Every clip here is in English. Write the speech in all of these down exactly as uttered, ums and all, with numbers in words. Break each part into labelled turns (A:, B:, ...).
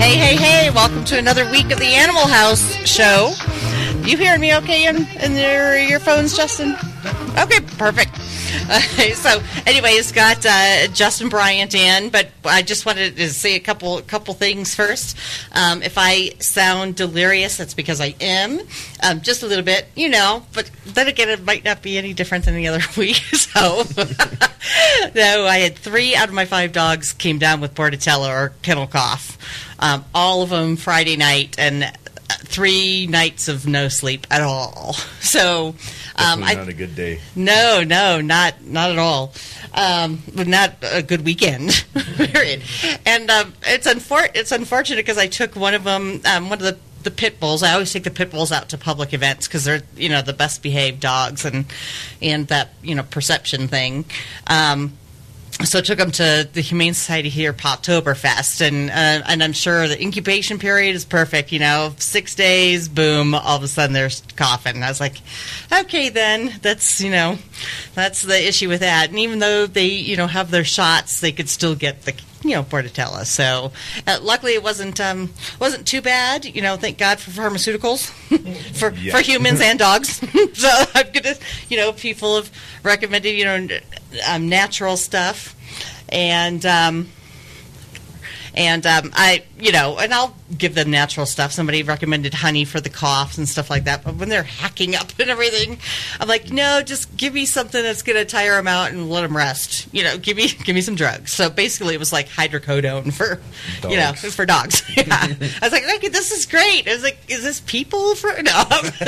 A: Hey, hey, hey, welcome to another week of the Animal House show. You hearing me okay in, in your earphones, Justin? Okay, perfect. Uh, so, anyways, got uh, Justin Bryant in, but I just wanted to say a couple couple things first. Um, if I sound delirious, that's because I am, um, just a little bit, you know, but then again, it might not be any different than the other week, so... No, I had three out of my five dogs came down with Bordetella or kennel cough. Um, all of them Friday night, and three nights of no sleep at all. So, um,
B: Definitely
A: I,
B: not a good day.
A: No, no, not not at all. Um, not a good weekend. Period. And um, it's unfor- it's unfortunate because I took one of them, um, one of the. the pit bulls. I always take the pit bulls out to public events because they're, you know, the best behaved dogs and and that, you know, perception thing. Um, so I took them to the Humane Society here, Poptoberfest, and uh, and I'm sure the incubation period is perfect. You know, six days, boom, all of a sudden there's coughing. And I was like, okay, then that's, you know, that's the issue with that. And even though they, you know, have their shots, they could still get the, you know, Bordetella. So uh, luckily it wasn't um, wasn't too bad. You know, thank God for pharmaceuticals for
B: yeah.
A: for humans and dogs. So I'm gonna, you know, people have recommended, you know, um, natural stuff, and um, and um, I, you know, and I'll give them natural stuff. Somebody recommended honey for the coughs and stuff like that. But when they're hacking up and everything, I'm like, no, just give me something that's going to tire them out and let them rest. You know, give me give me some drugs. So basically, it was like hydrocodone for, dogs. you know, for dogs. Yeah. I was like, okay, this is great. I was like, is this people for no?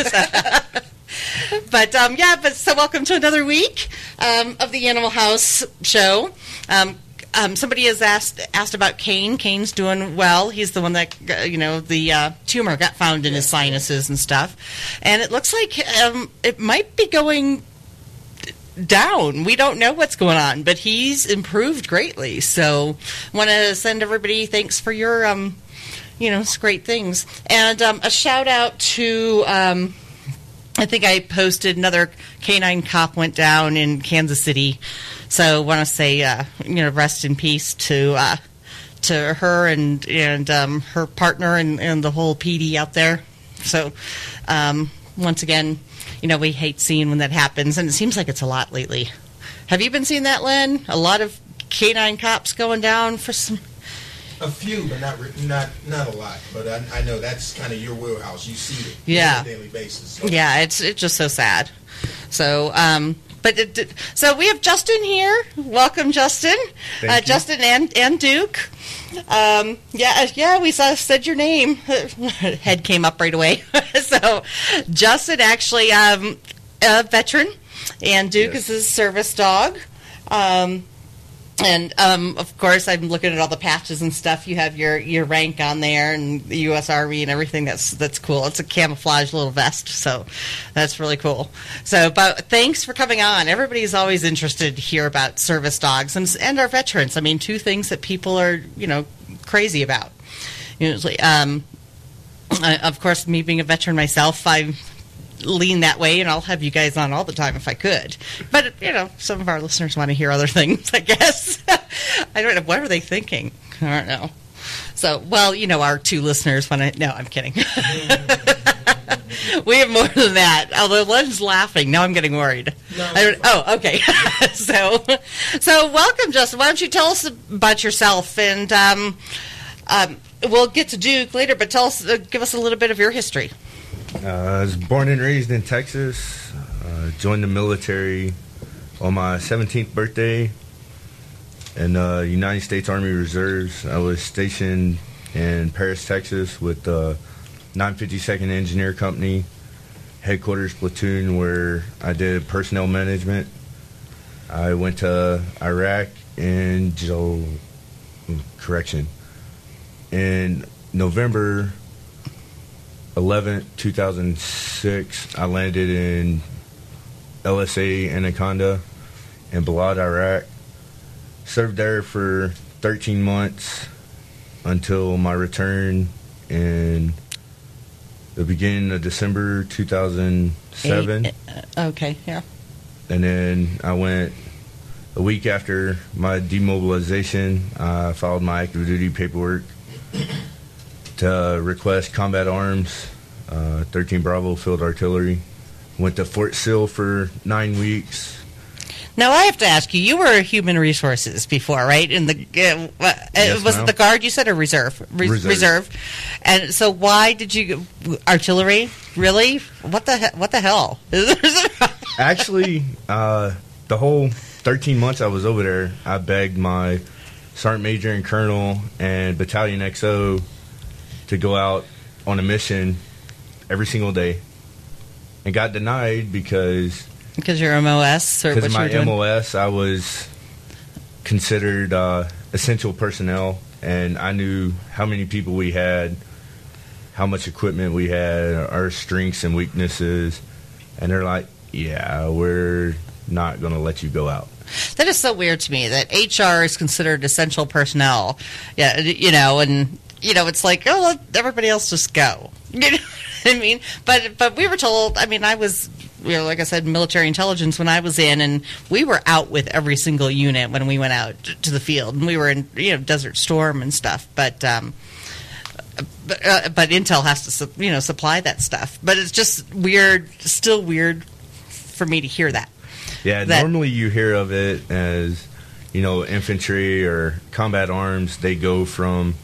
A: But um, yeah, but so welcome to another week um, of the Animal House show. Um, Um, somebody has asked asked about Kane. Kane's doing well. He's the one that, uh, you know, the uh, tumor got found in his sinuses and stuff. And it looks like um, it might be going down. We don't know what's going on, but he's improved greatly. So want to send everybody thanks for your, um, you know, great things. And um, a shout out to... Um, I think I posted another canine cop went down in Kansas City. So I want to say, uh, you know, rest in peace to uh, to her and and um, her partner and, and the whole P D out there. So um, once again, you know, we hate seeing when that happens, and it seems like it's a lot lately. Have you been seeing that, Len? A lot of canine cops going down for some.
C: A few, but not not not a lot. But I, I know that's kind of your wheelhouse. You see it
A: yeah.
C: on a daily basis. So.
A: Yeah, it's it's just so sad. So, um, but it, so we have Justin here. Welcome, Justin.
B: Thank
A: uh,
B: you.
A: Justin and and Duke. Um, yeah, yeah, we saw said your name. Head came up right away. So, Justin actually um, a veteran, and Duke
B: Yes.
A: is his service dog. Um, And, um, of course, I'm looking at all the patches and stuff. You have your, your rank on there and the U S Army and everything. That's that's cool. It's a camouflage little vest, so that's really cool. So, but thanks for coming on. Everybody's always interested to hear about service dogs and, and our veterans. I mean, two things that people are, you know, crazy about. Usually, um, I, of course, me being a veteran myself, I lean that way, and I'll have you guys on all the time if I could. But, you know, some of our listeners want to hear other things, I guess. I don't know. What are they thinking? I don't know. So, well, you know, our two listeners want to... No, I'm kidding. We have more than that. Although Len's laughing. Now I'm getting worried.
C: No,
A: I don't, oh, okay. so, so welcome, Justin. Why don't you tell us about yourself? And um, um, we'll get to Duke later, but tell us, uh, give us a little bit of your history.
B: Uh, I was born and raised in Texas. Uh, joined the military on my seventeenth birthday in the uh, United States Army Reserves. I was stationed in Paris, Texas with the nine fifty-second Engineer Company, headquarters platoon, where I did personnel management. I went to Iraq in Joe, correction, in November eleventh, two thousand six, I landed in L S A Anaconda in Balad, Iraq. Served there for thirteen months until my return in the beginning of December two thousand seven.
A: Eight, uh, okay, yeah.
B: And then I went a week after my demobilization. I filed my active duty paperwork to request combat arms, uh, thirteen Bravo Field Artillery. Went to Fort Sill for nine weeks.
A: Now I have to ask you. You were human resources before, right? In the uh, uh,
B: Yes,
A: was
B: ma'am.
A: it the Guard? You said or reserve? Re-
B: Reserve.
A: reserve. And so why did you artillery? Really? What the he- what the hell?
B: Actually, uh, the whole thirteen months I was over there, I begged my sergeant major and colonel and battalion X O to go out on a mission every single day, and got denied because
A: Because you're M O S or what
B: because
A: you were
B: my
A: doing?
B: M O S I was considered uh, essential personnel, and I knew how many people we had, how much equipment we had, our strengths and weaknesses, and they're like, yeah, we're not going to let you go out.
A: That is so weird to me that H R is considered essential personnel. Yeah, you know, and you know, it's like, oh, let everybody else just go. You know what I mean? But but we were told. I mean, I was, you know, like I said, military intelligence when I was in, and we were out with every single unit when we went out to the field, and we were in, you know, Desert Storm and stuff. But um, but, uh, but Intel has to, su- you know, supply that stuff. But it's just weird, still weird for me to hear that.
B: Yeah,
A: That-
B: normally you hear of it as, you know, infantry or combat arms. They go from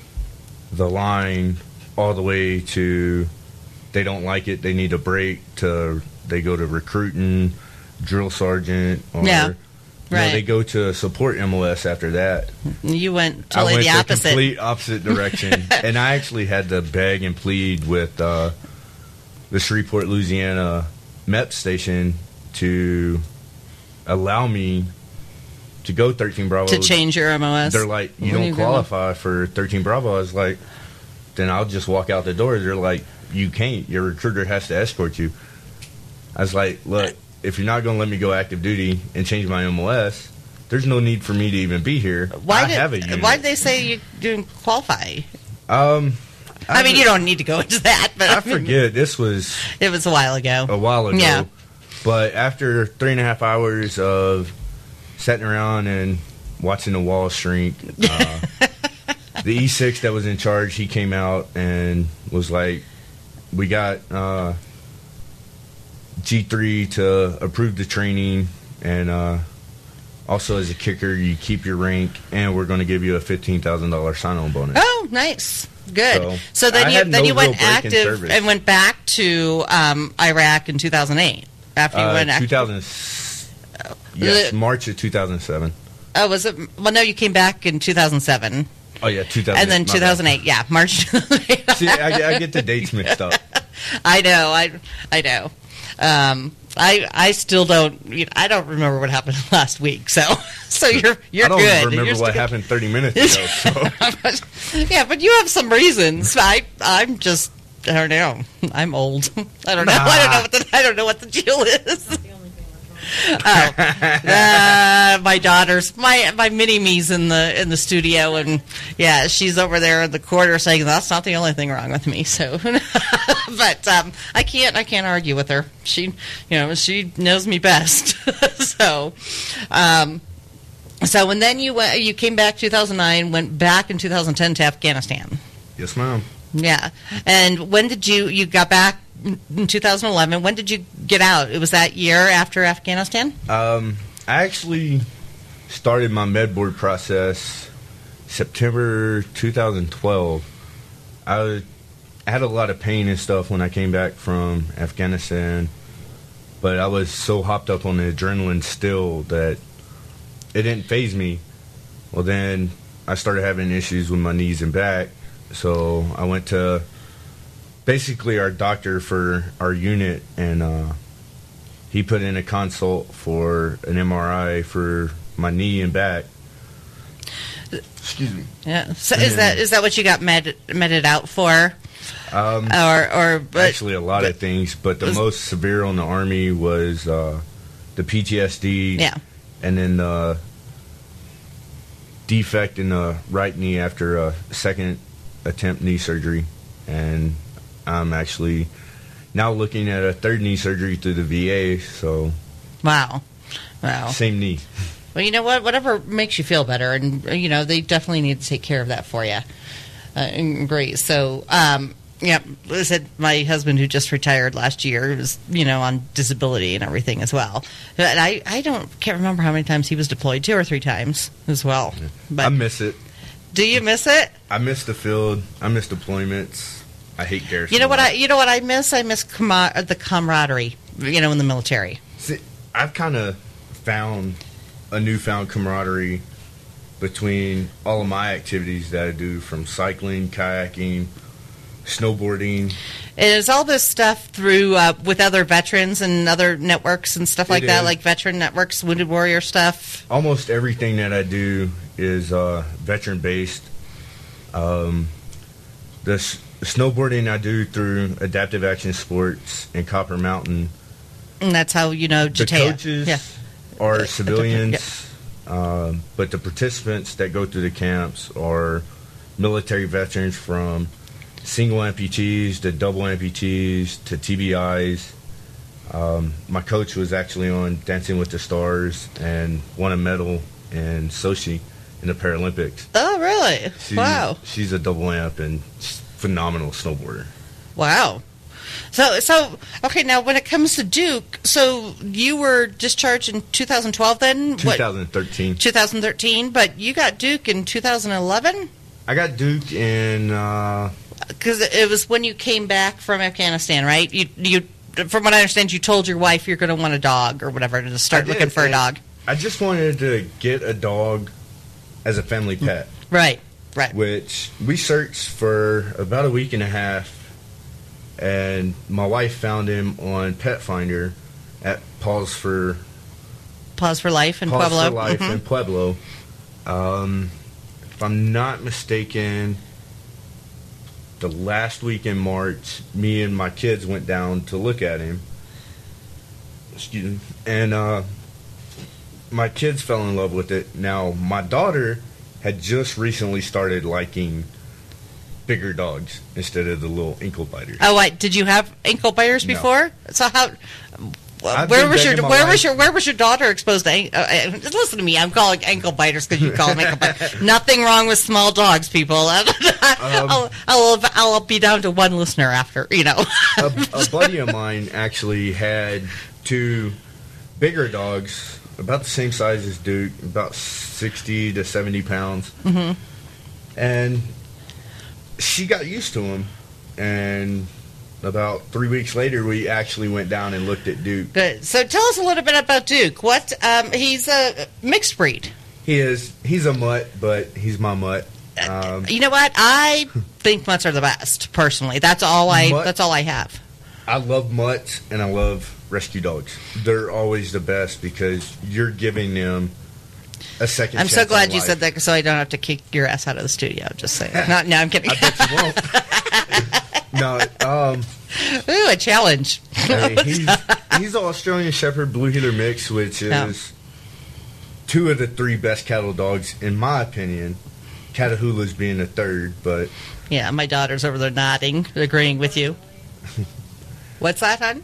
B: the line all the way to they don't like it, they need a break, to they go to recruiting, drill sergeant, or
A: Yeah,
B: you know,
A: right.
B: they go to support M O S after that.
A: You went
B: I
A: totally
B: went
A: the
B: the
A: opposite.
B: complete opposite direction, and I actually had to beg and plead with uh, the Shreveport, Louisiana M E P station to allow me to go thirteen Bravo.
A: To change your M O S.
B: They're like, you
A: What are
B: don't
A: you doing?
B: qualify for thirteen Bravo. I was like, then I'll just walk out the door. They're like, you can't. Your recruiter has to escort you. I was like, look, if you're not going to let me go active duty and change my M O S, there's no need for me to even be here.
A: Why
B: I
A: did
B: have a unit.
A: why did they say you didn't qualify?
B: Um,
A: I, mean, you don't need to go into that, but
B: I
A: I mean,
B: forget. This was
A: it was a while ago.
B: a while ago.
A: Yeah.
B: But after three and a half hours of sitting around and watching the wall shrink, uh, the E six that was in charge, he came out and was like, we got uh, G three to approve the training, and uh, also as a kicker, you keep your rank, and we're going to give you a fifteen thousand dollars sign-on bonus.
A: Oh, nice, good. So,
B: So,
A: then
B: I
A: you
B: had
A: then
B: no
A: you
B: real
A: went
B: break in
A: active
B: service.
A: and went back to um, Iraq in two thousand eight. After you
B: Uh,
A: went active.
B: two thousand, yes,
A: Uh,
B: March of two thousand seven.
A: Oh, was it? Well, no, you came back in two thousand seven,
B: Oh, yeah, two thousand.
A: and then
B: my
A: two thousand eight. Yeah, March. two thousand eight.
B: bad. See, I, I get the dates mixed up.
A: I know, I, I know. Um, I, I still don't. You know, I don't remember what happened last week. So, so you're, you're
B: I don't
A: good.
B: remember
A: You're
B: what
A: still-
B: happened thirty minutes ago. So.
A: yeah, but you have some reasons. I, I'm just. I don't know. I'm old. I don't know. I don't know what the. I don't know what the deal is. Oh, uh, my daughter's my my mini me's in the in the studio, and yeah, she's over there in the corner saying that's not the only thing wrong with me. So, but um, I can't I can't argue with her. She, you know, she knows me best. so, um, so and then you went, you came back two thousand nine, went back in two thousand ten to Afghanistan.
B: Yes, ma'am.
A: Yeah, and when did you you got back in two thousand eleven? When did you get out? It was that year after Afghanistan.
B: Um, I actually started my med board process September two thousand twelve. I, was, I had a lot of pain and stuff when I came back from Afghanistan, but I was so hopped up on the adrenaline still that it didn't faze me. Well, then I started having issues with my knees and back, so I went to basically our doctor for our unit, and uh, he put in a consult for an M R I for my knee and back. Excuse me.
A: Yeah. So is that is that what you got med meted out for,
B: Um,
A: or or but,
B: actually, a lot of things, but the
A: was-
B: most severe on the Army was uh, the P T S D,
A: yeah.
B: and then the defect in the right knee after a second attempt knee surgery. And I'm actually now looking at a third knee surgery through the V A, so
A: Wow. Wow.
B: same knee.
A: Well, you know what? Whatever makes you feel better, and you know they definitely need to take care of that for you. uh, and great. So, um, yeah, I said my husband who just retired last year was, you know, on disability and everything as well. And I, I don't can't remember how many times he was deployed, two or three times as well. But
B: I miss it.
A: do you miss it?
B: I miss the field. I miss deployments. I hate Garrison.
A: You know what
B: a lot.
A: I you know what I miss? I miss com- the camaraderie, you know, in the military.
B: See, I've kind of found a newfound camaraderie between all of my activities that I do, from cycling, kayaking, snowboarding.
A: And is all this stuff through uh, with other veterans and other networks and stuff like
B: It
A: that,
B: is.
A: like Veteran Networks, Wounded Warrior stuff?
B: Almost everything that I do is uh, veteran based. Um, the s- snowboarding I do through Adaptive Action Sports and Copper Mountain.
A: And that's how you know
B: The
A: Jatea.
B: coaches
A: Yeah.
B: are civilians, um, but the participants that go through the camps are military veterans, from single amputees to double amputees to T B Is. Um, my coach was actually on Dancing with the Stars and won a medal in Sochi in the Paralympics.
A: Oh, really?
B: She,
A: Wow.
B: She's a double amp and phenomenal snowboarder.
A: Wow. So, so okay. Now, when it comes to Duke, so you were discharged in two thousand twelve, then what?
B: twenty thirteen.
A: twenty thirteen, but you got Duke in two thousand eleven
B: I got Duke in. Uh,
A: because it was when you came back from Afghanistan, right? You, you, from what I understand, you told your wife you're going to want a dog or whatever to start
B: I did,
A: looking for a
B: and
A: dog.
B: I just wanted to get a dog as a family pet,
A: Right. Right.
B: which we searched for about a week and a half, and my wife found him on Pet Finder at Paws for
A: Pause for Life in
B: Paws
A: Pueblo.
B: for Life
A: Mhm.
B: in Pueblo. Um, if I'm not mistaken, the last week in March, me and my kids went down to look at him. Excuse me. And uh, my kids fell in love with it. Now, my daughter had just recently started liking bigger dogs instead of the little ankle biters.
A: Oh, wait, did you have ankle biters
B: No.
A: before? So how?
B: I've
A: Where
B: been
A: was your
B: begging my
A: where
B: wife-
A: was your where was your daughter exposed to? an- Uh, uh, listen to me, I'm calling ankle biters because you call them ankle biters. Nothing wrong with small dogs, people. I'll, I'll I'll be down to one listener after, you know.
B: a, a buddy of mine actually had two bigger dogs, about the same size as Duke, about sixty to seventy pounds.
A: Mm-hmm.
B: And she got used to him. And about three weeks later, we actually went down and looked at Duke.
A: Good. So tell us a little bit about Duke. What um, he's a mixed breed.
B: He is, he's a mutt, but he's my mutt. Um,
A: You know what? I think mutts are the best. Personally, that's all I.
B: Mutt-
A: That's all I have.
B: I love mutts and I love rescue dogs. They're always the best because you're giving them a second
A: I'm
B: chance
A: so glad
B: on
A: you
B: life.
A: said that, so I don't have to kick your ass out of the studio. Just saying. No, no, I'm kidding.
B: I bet you won't. No, um,
A: Ooh, a challenge.
B: I mean, he's he's an Australian Shepherd Blue Heeler mix, which is
A: Yeah.
B: two of the three best cattle dogs, in my opinion. Catahoula's being the third, but
A: Yeah, my daughter's over there nodding, agreeing with you. What's that, hon?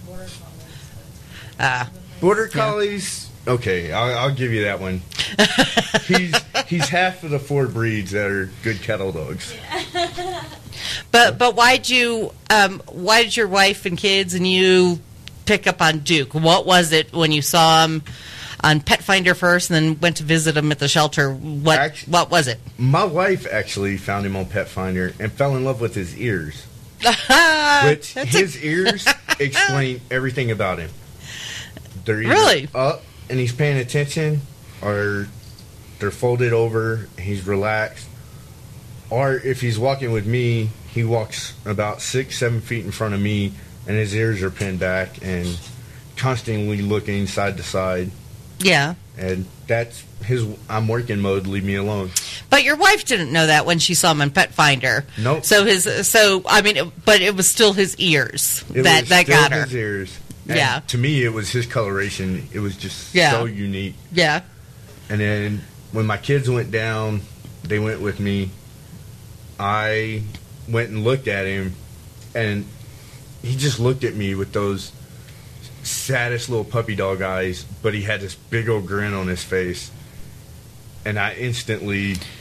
A: Ah,
B: Border Collies, okay, I'll, I'll give you that one. he's he's half of the four breeds that are good cattle dogs.
A: but but why'd you? Um, why did your wife and kids and you pick up on Duke? What was it when you saw him on Pet Finder first, and then went to visit him at the shelter? What
B: Actu-
A: what was it?
B: My wife actually found him on Pet Finder and fell in love with his ears, which
A: That's a-
B: his ears explain everything about him. They're either
A: Really?
B: up and he's paying attention, or they're folded over, he's relaxed, or if he's walking with me, he walks about six, seven feet in front of me, and his ears are pinned back and constantly looking side to side.
A: Yeah.
B: And that's his I'm working mode, leave me alone.
A: But your wife didn't know that when she saw him on Pet Finder.
B: Nope.
A: So his, so I mean, it, but it was still his ears
B: It
A: that
B: was
A: that
B: still
A: got her.
B: his ears. And
A: Yeah.
B: to me, it was his coloration. It was just
A: Yeah.
B: so unique.
A: Yeah.
B: And then when my kids went down, they went with me. I went and looked at him, and he just looked at me with those saddest little puppy dog eyes, but he had this big old grin on his face. And I instantly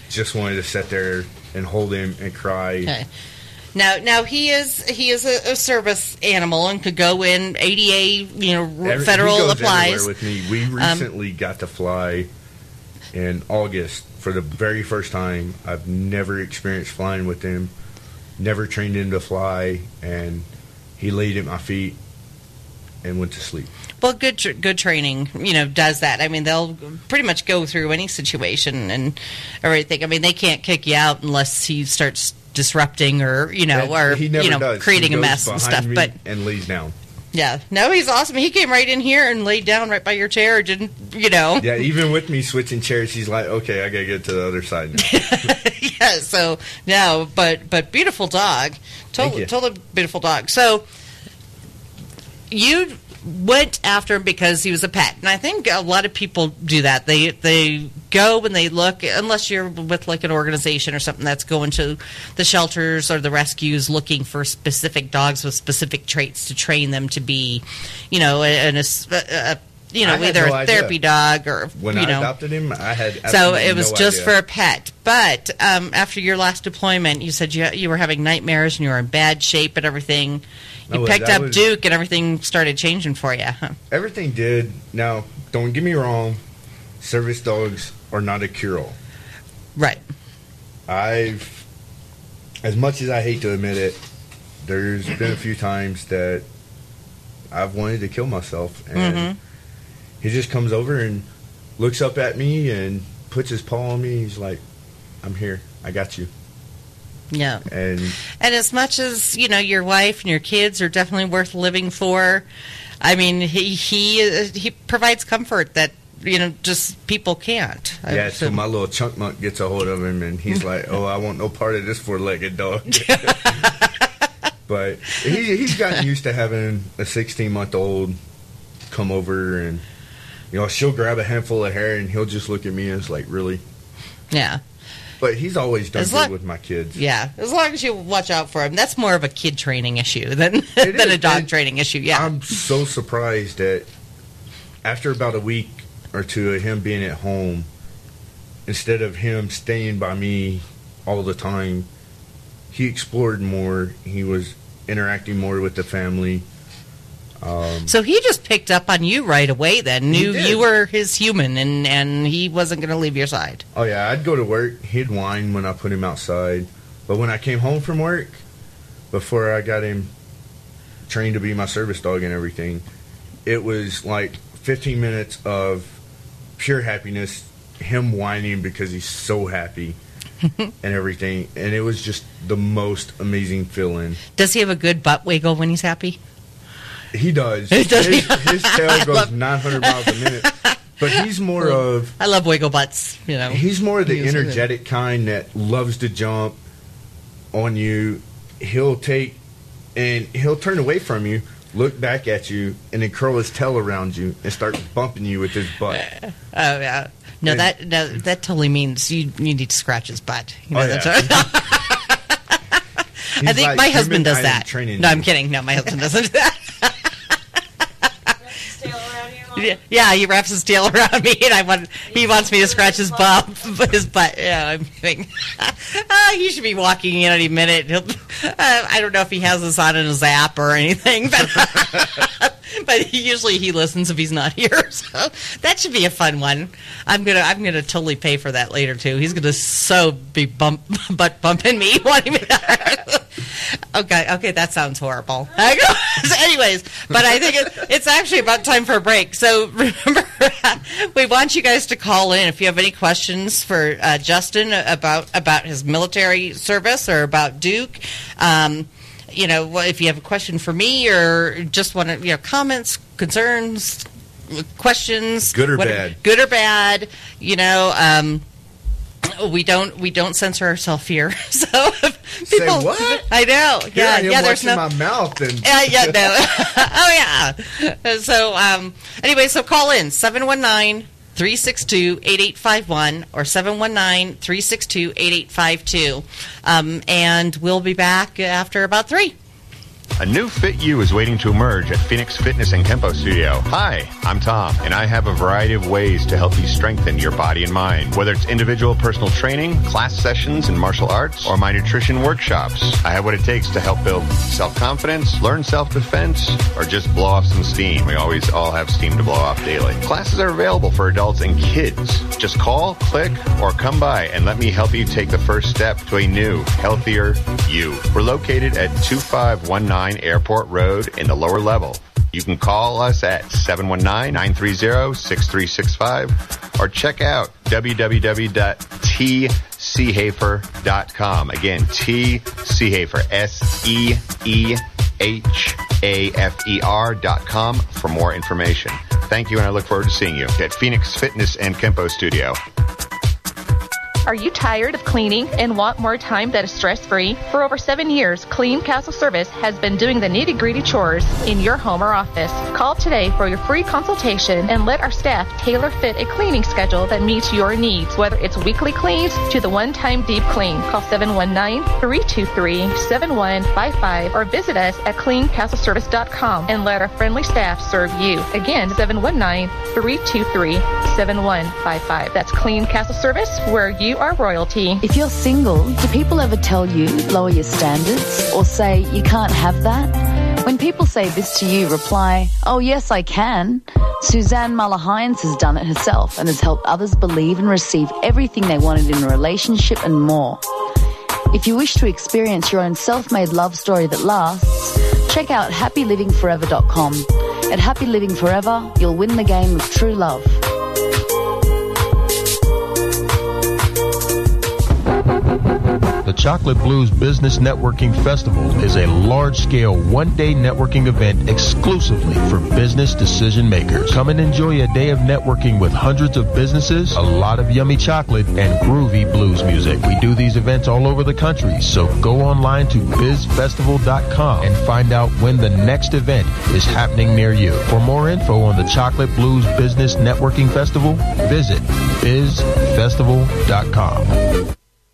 B: just wanted to sit there and hold him and cry.
A: Okay. Now, now he is he is a, a service animal and could go in A D A, you know,
B: Every,
A: federal
B: he goes
A: applies.
B: everywhere with me. We recently um, got to fly in August for the very first time. I've never experienced flying with him, never trained him to fly, and he laid at my feet and went to sleep.
A: Well, good tr- good training, you know, does that. I mean, they'll pretty much go through any situation and everything. I mean, they can't kick you out unless he starts disrupting or, you know,
B: And
A: or,
B: he never
A: you know,
B: does.
A: creating
B: He
A: a
B: goes
A: mess and
B: behind
A: stuff.
B: me
A: But
B: and lays down.
A: yeah, no, he's awesome. He came right in here and laid down right by your chair. Didn't, you know?
B: Yeah, even with me switching chairs, he's like, okay, I got to get to the other side now.
A: Yeah, so, no, but, but beautiful dog. Totally, totally beautiful dog. So, you went after him because he was a pet, and I think a lot of people do that. They they go when they look, unless you're with like an organization or something that's going to the shelters or the rescues looking for specific dogs with specific traits to train them to be, you know, an a, a, you know,
B: I had
A: either
B: no
A: a
B: idea.
A: therapy dog or
B: When
A: you
B: I
A: know.
B: adopted him, I had
A: So
B: absolutely
A: it was
B: no
A: just
B: idea.
A: for a pet. But um, after your last deployment, you said you you were having nightmares and you were in bad shape and everything. You
B: No,
A: picked
B: that
A: up
B: was-
A: Duke and everything started changing for you. Huh?
B: Everything did. Now, don't get me wrong, service dogs are not a cure-all.
A: Right.
B: I've, as much as I hate to admit it, there's been a few times that I've wanted to kill myself, and
A: Mhm.
B: he just comes over and looks up at me and puts his paw on me. He's like, I'm here. I got you.
A: Yeah.
B: And
A: And as much as, you know, your wife and your kids are definitely worth living for, I mean, he he, uh, he provides comfort that, you know, just people can't.
B: yeah,
A: Uh,
B: so my little chunk monk gets a hold of him, and he's like, oh, I want no part of this four-legged dog. But he, he's gotten used to having a sixteen-month-old come over, and, you know, she'll grab a handful of hair, and he'll just look at me and it's like, really?
A: Yeah.
B: But he's always done
A: As
B: good
A: long-
B: with my kids.
A: Yeah. As long as you watch out for him. That's more of a kid training issue than,
B: It
A: than
B: is,
A: a dog
B: and
A: training issue. Yeah.
B: I'm so surprised that after about a week or two of him being at home, instead of him staying by me all the time, he explored more. He was interacting more with the family. Um,
A: So he just picked up on you right away then,
B: He
A: knew
B: did.
A: you were his human, and, and he wasn't going to leave your side.
B: oh, yeah, I'd go to work. He'd whine when I put him outside. But when I came home from work, before I got him trained to be my service dog and everything, it was like fifteen minutes of pure happiness, him whining because he's so happy and everything. And it was just the most amazing feeling.
A: Does he have a good butt wiggle when he's happy?
B: He does.
A: Does
B: his,
A: he?
B: his tail
A: I
B: goes
A: love-
B: nine hundred miles a minute. But he's more of
A: I love wiggle butts, you know.
B: he's more of the
A: He's-
B: energetic kind that loves to jump on you. He'll take and he'll turn away from you, look back at you, and then curl his tail around you and start bumping you with his butt.
A: Oh yeah, no
B: And-
A: that no, that totally means you you need to scratch his butt. You know,
B: Oh,
A: that's
B: yeah.
A: what- I
B: He's
A: think
B: like,
A: my
B: "Human,
A: husband does
B: I am
A: that.
B: training
A: No,
B: you."
A: I'm kidding. No, my husband doesn't do that.
D: Stay around you all
A: Yeah, yeah, he wraps his tail around me, and I want he wants me to scratch his bum, his butt. Yeah, I'm kidding. Uh, he should be walking in any minute. He'll, uh, I don't know if he has this on in his app or anything, but but he, usually he listens if he's not here. So that should be a fun one. I'm gonna I'm gonna totally pay for that later too. He's gonna so be bump butt bumping me, wanting me to. Okay, okay, that sounds horrible. So anyways, but I think it, it's actually about time for a break. So remember, we want you guys to call in if you have any questions for uh, Justin about about his military service or about Duke. Um, you know, wh- if you have a question for me or just want to, you know, comments, concerns, questions,
B: Good or
A: whatever-
B: bad.
A: good or bad. You know. Um, We don't we don't censor ourselves here. So if
B: Say
A: people,
B: what?
A: I know.
B: Here
A: Yeah,
B: I am
A: yeah. There's
B: watching
A: no.
B: my mouth and
A: Yeah, yeah, no. Oh yeah. So um, anyway, so call in seven one nine, three six two, eight eight five one or seven one nine, three six two, eight eight five two, um, and we'll be back after about three.
D: A new Fit You is waiting to emerge at Phoenix Fitness and Kempo Studio. Hi, I'm Tom, and I have a variety of ways to help you strengthen your body and mind. Whether it's individual personal training, class sessions in martial arts, or my nutrition workshops, I have what it takes to help build self-confidence, learn self-defense, or just blow off some steam. We always all have steam to blow off daily. Classes are available for adults and kids. Just call, click, or come by and let me help you take the first step to a new, healthier you. We're located at two five one nine Airport Road in the lower level. You can call us at seven one nine, nine three zero, six three six five or check out w w w dot t c hafer dot com. Again, T. Seehafer, S E E H A F E R dot com for more information. Thank you, and I look forward to seeing you at Phoenix Fitness and Kempo Studio.
E: Are you tired of cleaning and want more time that is stress-free? For over seven years, Clean Castle Service has been doing the nitty-gritty chores in your home or office. Call today for your free consultation and let our staff tailor fit a cleaning schedule that meets your needs, whether it's weekly cleans to the one-time deep clean. Call seven one nine, three two three, seven one five five or visit us at clean castle service dot com and let our friendly staff serve you. Again, seven one nine, three two three, seven one five five. That's Clean Castle Service, where you are royalty.
F: If you're single, do people ever tell you lower your standards or say you can't have that? When people say this to you, reply, oh yes, I can. Suzanne Muller-Hines has done it herself and has helped others believe and receive everything they wanted in a relationship and more. If you wish to experience your own self-made love story that lasts, check out happy living forever dot com. At Happy Living Forever, you'll win the game of true love.
G: The Chocolate Blues Business Networking Festival is a large-scale one-day networking event exclusively for business decision makers. Come and enjoy a day of networking with hundreds of businesses, a lot of yummy chocolate, and groovy blues music. We do these events all over the country, so go online to biz festival dot com and find out when the next event is happening near you. For more info on the Chocolate Blues Business Networking Festival, visit biz festival dot com.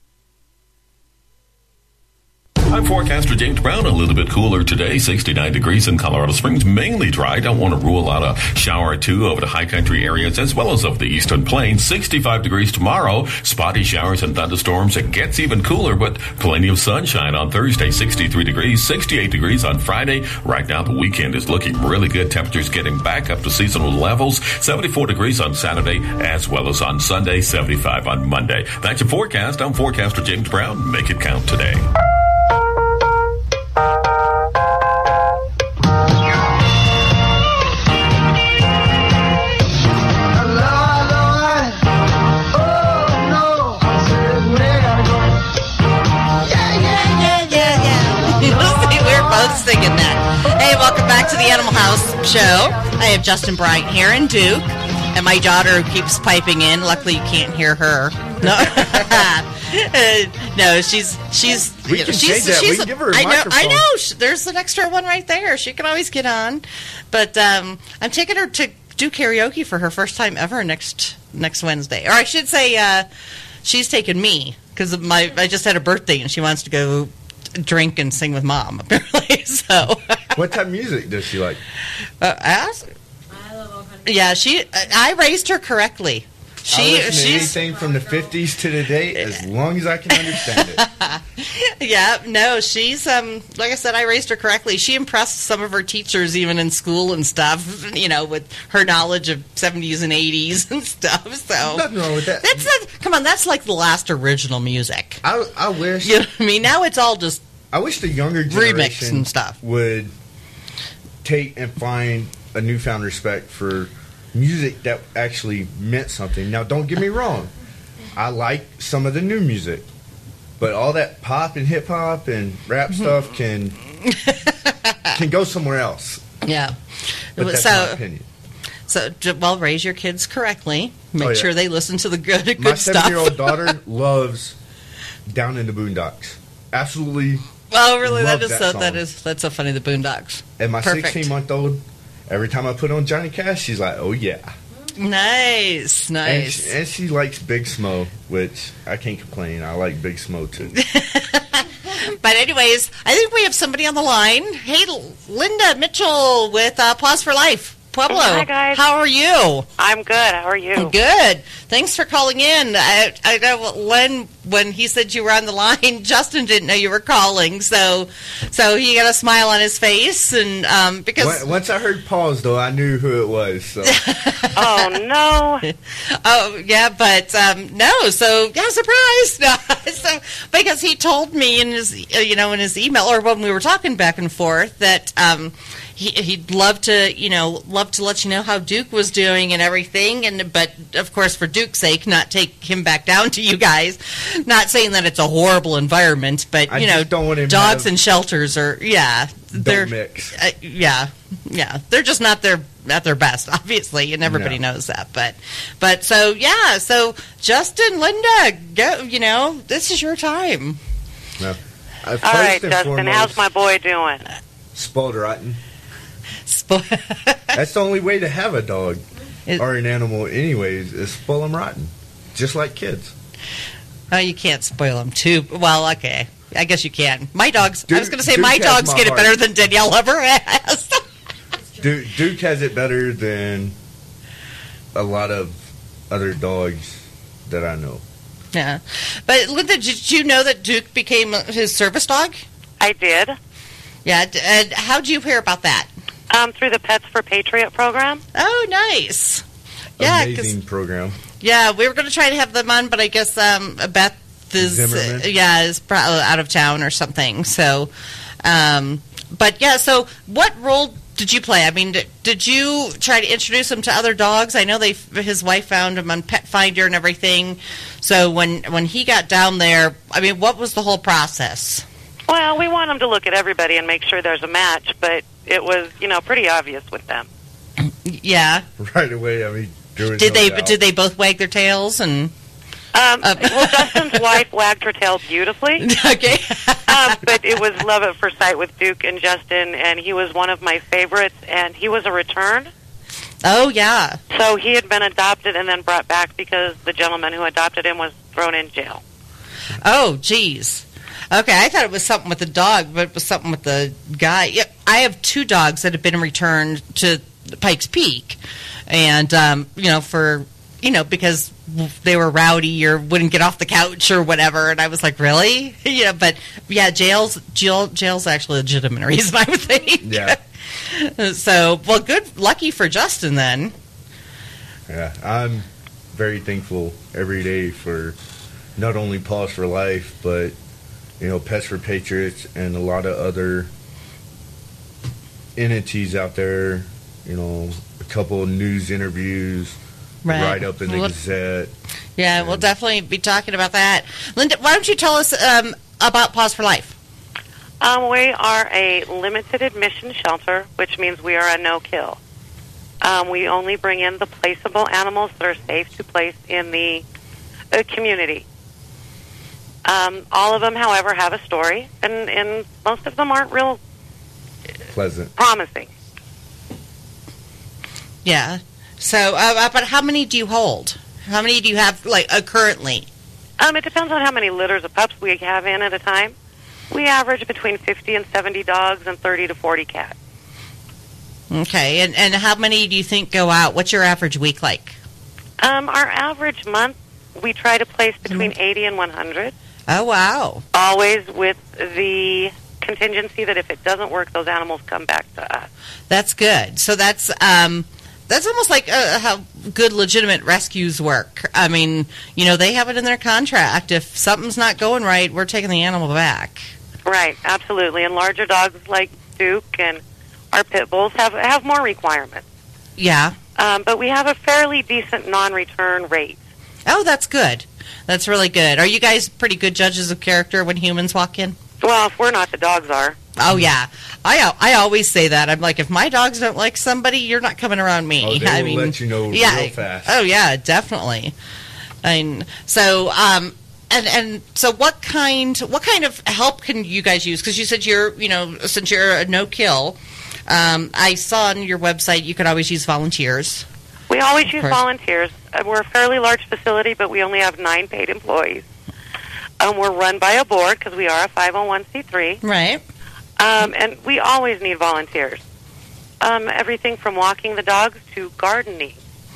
H: I'm forecaster James Brown. A little bit cooler today, sixty-nine degrees in Colorado Springs, mainly dry. Don't want to rule out a shower or two over the high country areas as well as over the eastern plains. sixty-five degrees tomorrow, spotty showers and thunderstorms. It gets even cooler, but plenty of sunshine on Thursday, sixty-three degrees, sixty-eight degrees on Friday. Right now, the weekend is looking really good. Temperatures getting back up to seasonal levels. seventy-four degrees on Saturday as well as on Sunday, seventy-five on Monday. That's your forecast. I'm forecaster James Brown. Make it count today.
A: Singing that. Hey, welcome back to the Animal House Show. I have Justin Bryant here and Duke, and my daughter who keeps piping in. Luckily, you can't hear her. No, uh, no, she's she's.
B: We
A: you know,
B: can
A: she's,
B: change that.
A: she's,
B: We can give her a
A: I know,
B: microphone.
A: I know. There's an extra one right there. She can always get on. But um, I'm taking her to do karaoke for her first time ever next next Wednesday, or I should say, uh, she's taking me because my I just had a birthday and she wants to go drink and sing with Mom, apparently. So,
B: what type of music does she like?
A: Uh, ask.
I: I love all country.
A: Yeah, she. I raised her correctly. She.
B: I listen to
A: She's.
B: anything from the fifties to today, as long as I can understand it.
A: Yeah, no, she's. Um, like I said, I raised her correctly. She impressed some of her teachers, even in school and stuff. You know, with her knowledge of seventies and eighties and stuff. So
B: Nothing wrong with that.
A: That's not, come on. That's like the last original music.
B: I, I wish.
A: You know what I mean? Now it's all just.
B: I wish the younger
A: Remix
B: generation
A: and stuff.
B: would take and find a newfound respect for music that actually meant something. Now, don't get me wrong. I like some of the new music. But all that pop and hip-hop and rap stuff can can go somewhere else.
A: Yeah.
B: But that's
A: so,
B: my opinion.
A: So, j- well, raise your kids correctly. Make
B: Oh, yeah.
A: sure they listen to the good, good
B: My
A: stuff.
B: seven-year-old daughter loves Down in the Boondocks. Absolutely.
A: Oh, really?
B: love
A: That is
B: that
A: so.
B: song.
A: That is that's so funny. The Boondocks.
B: And my
A: Perfect.
B: sixteen-month-old, every time I put on Johnny Cash, she's like, "Oh yeah."
A: Nice,
B: And
A: nice.
B: she, and she likes Big Smo, which I can't complain. I like Big Smo too.
A: But anyways, I think we have somebody on the line. Hey, Linda Mitchell with uh, Paws for Life. Pueblo.
I: Hi, guys.
A: How are you?
I: I'm good. How are you?
A: Good. Thanks for calling in. I, I know Len, when he said you were on the line, Justin didn't know you were calling, so so he got a smile on his face, and um, because
B: once I heard pause, though, I knew who it was. So.
I: Oh no!
A: Oh yeah, but um, no. So yeah, surprise. No, so because he told me in his you know in his email, or when we were talking back and forth, that. Um, He, he'd love to, you know, love to let you know how Duke was doing and everything, and but of course, for Duke's sake, not take him back down to you guys. Not saying that it's a horrible environment, but
B: I
A: you know,
B: don't want him
A: dogs
B: to
A: and shelters are, yeah, they're
B: mix.
A: Uh, yeah, yeah, they're just not their at their best, obviously, and everybody
B: No.
A: knows that. But, but so yeah, so Justin, Linda, go, you know, this is your time.
B: No. Uh,
I: All right, Justin.
B: foremost,
I: How's my boy doing?
B: spoiled rotten.
A: Spo-
B: That's the only way to have a dog
A: It-
B: or an animal, anyways, is spoil them rotten, just like kids.
A: Oh, you can't spoil them too. Well, okay. I guess you can. My dogs, I
B: Duke-
A: was going to say
B: Duke
A: my
B: has
A: dogs
B: my
A: get it
B: heart.
A: better than Danielle ever has.
B: Duke, Duke has it better than a lot of other dogs that I know.
A: Yeah. But, Linda, did you know that Duke became his service dog?
I: I did.
A: Yeah. d- And how'd you hear about that?
I: Um, through the Pets for Patriot program.
A: Oh, nice. Yeah, 'cause-
B: Amazing program.
A: yeah, we were going to try to have them on, but I guess um, Beth is,
B: Zimmerman?
A: uh, yeah, is probably out of town or something. So, um, but yeah, so what role did you play? I mean, did, did you try to introduce him to other dogs? I know they his wife found him on Pet Finder and everything. So when when he got down there, I mean, what was the whole process?
I: Well, we want them to look at everybody and make sure there's a match, but it was, you know, pretty obvious with them.
A: Yeah.
B: Right away, I mean, there was
A: Did
B: no
A: they
B: doubt.
A: did they both wag their tails and?
I: Um,
A: Uh,
I: well, Justin's wife wagged her tail beautifully,
A: Okay.
I: um, but it was love at first sight with Duke and Justin, and he was one of my favorites, and he was a return.
A: Oh yeah.
I: So he had been adopted and then brought back because the gentleman who adopted him was thrown in jail.
A: Oh, geez. Okay, I thought it was something with the dog, but it was something with the guy. Yeah, I have two dogs that have been returned to Pikes Peak, and um, you know, for you know, because they were rowdy or wouldn't get off the couch or whatever, and I was like, really? Yeah, but yeah, jail's jail jail's actually a legitimate reason, I would think.
B: Yeah.
A: So, well, good, lucky for Justin then.
B: Yeah, I'm very thankful every day for not only Paws for Life, but you know, Pets for Patriots and a lot of other entities out there. You know, a couple of news interviews,
A: Right.
B: right up in the
A: Well,
B: Gazette.
A: Yeah, we'll definitely be talking about that. Linda, why don't you tell us um, about Paws for Life?
I: Um, we are a limited admission shelter, which means we are a no-kill. Um, we only bring in the placeable animals that are safe to place in the uh, community. Um, all of them, however, have a story, and, and most of them aren't real
B: Pleasant.
I: promising.
A: Yeah. So, uh, but how many do you hold? How many do you have, like, uh, currently?
I: Um, it depends on how many litters of pups we have in at a time. We average between fifty and seventy dogs and thirty to forty cats.
A: Okay. And, and how many do you think go out? What's your average week like?
I: Um, our average month, we try to place between eighty and one hundred.
A: Oh, wow.
I: Always with the contingency that if it doesn't work, those animals come back to us.
A: That's good. So that's um, that's almost like uh, how good legitimate rescues work. I mean, you know, they have it in their contract. If something's not going right, we're taking the animal back.
I: Right, absolutely. And larger dogs like Duke and our pit bulls have have more requirements.
A: Yeah.
I: Um, but we have a fairly decent non-return rate.
A: Oh, that's good. That's really good. Are you guys pretty good judges of character when humans walk in?
I: Well, if we're not, the dogs are.
A: Oh, yeah. I I always say that. I'm like, if my dogs don't like somebody, you're not coming around me.
B: Oh, they
A: I
B: will
A: mean,
B: let you know
A: yeah.
B: real fast.
A: Oh, yeah, definitely. I mean, so, um, and and so, what kind what kind of help can you guys use? Because you said you're, you know, since you're a no kill, um, I saw on your website you could always use volunteers.
I: We always use
A: course.
I: volunteers. Uh, We're a fairly large facility, but we only have nine paid employees. Um, we're run by a board because we are a five oh one c three.
A: Right.
I: Um, and we always need volunteers. Um, everything from walking the dogs to gardening.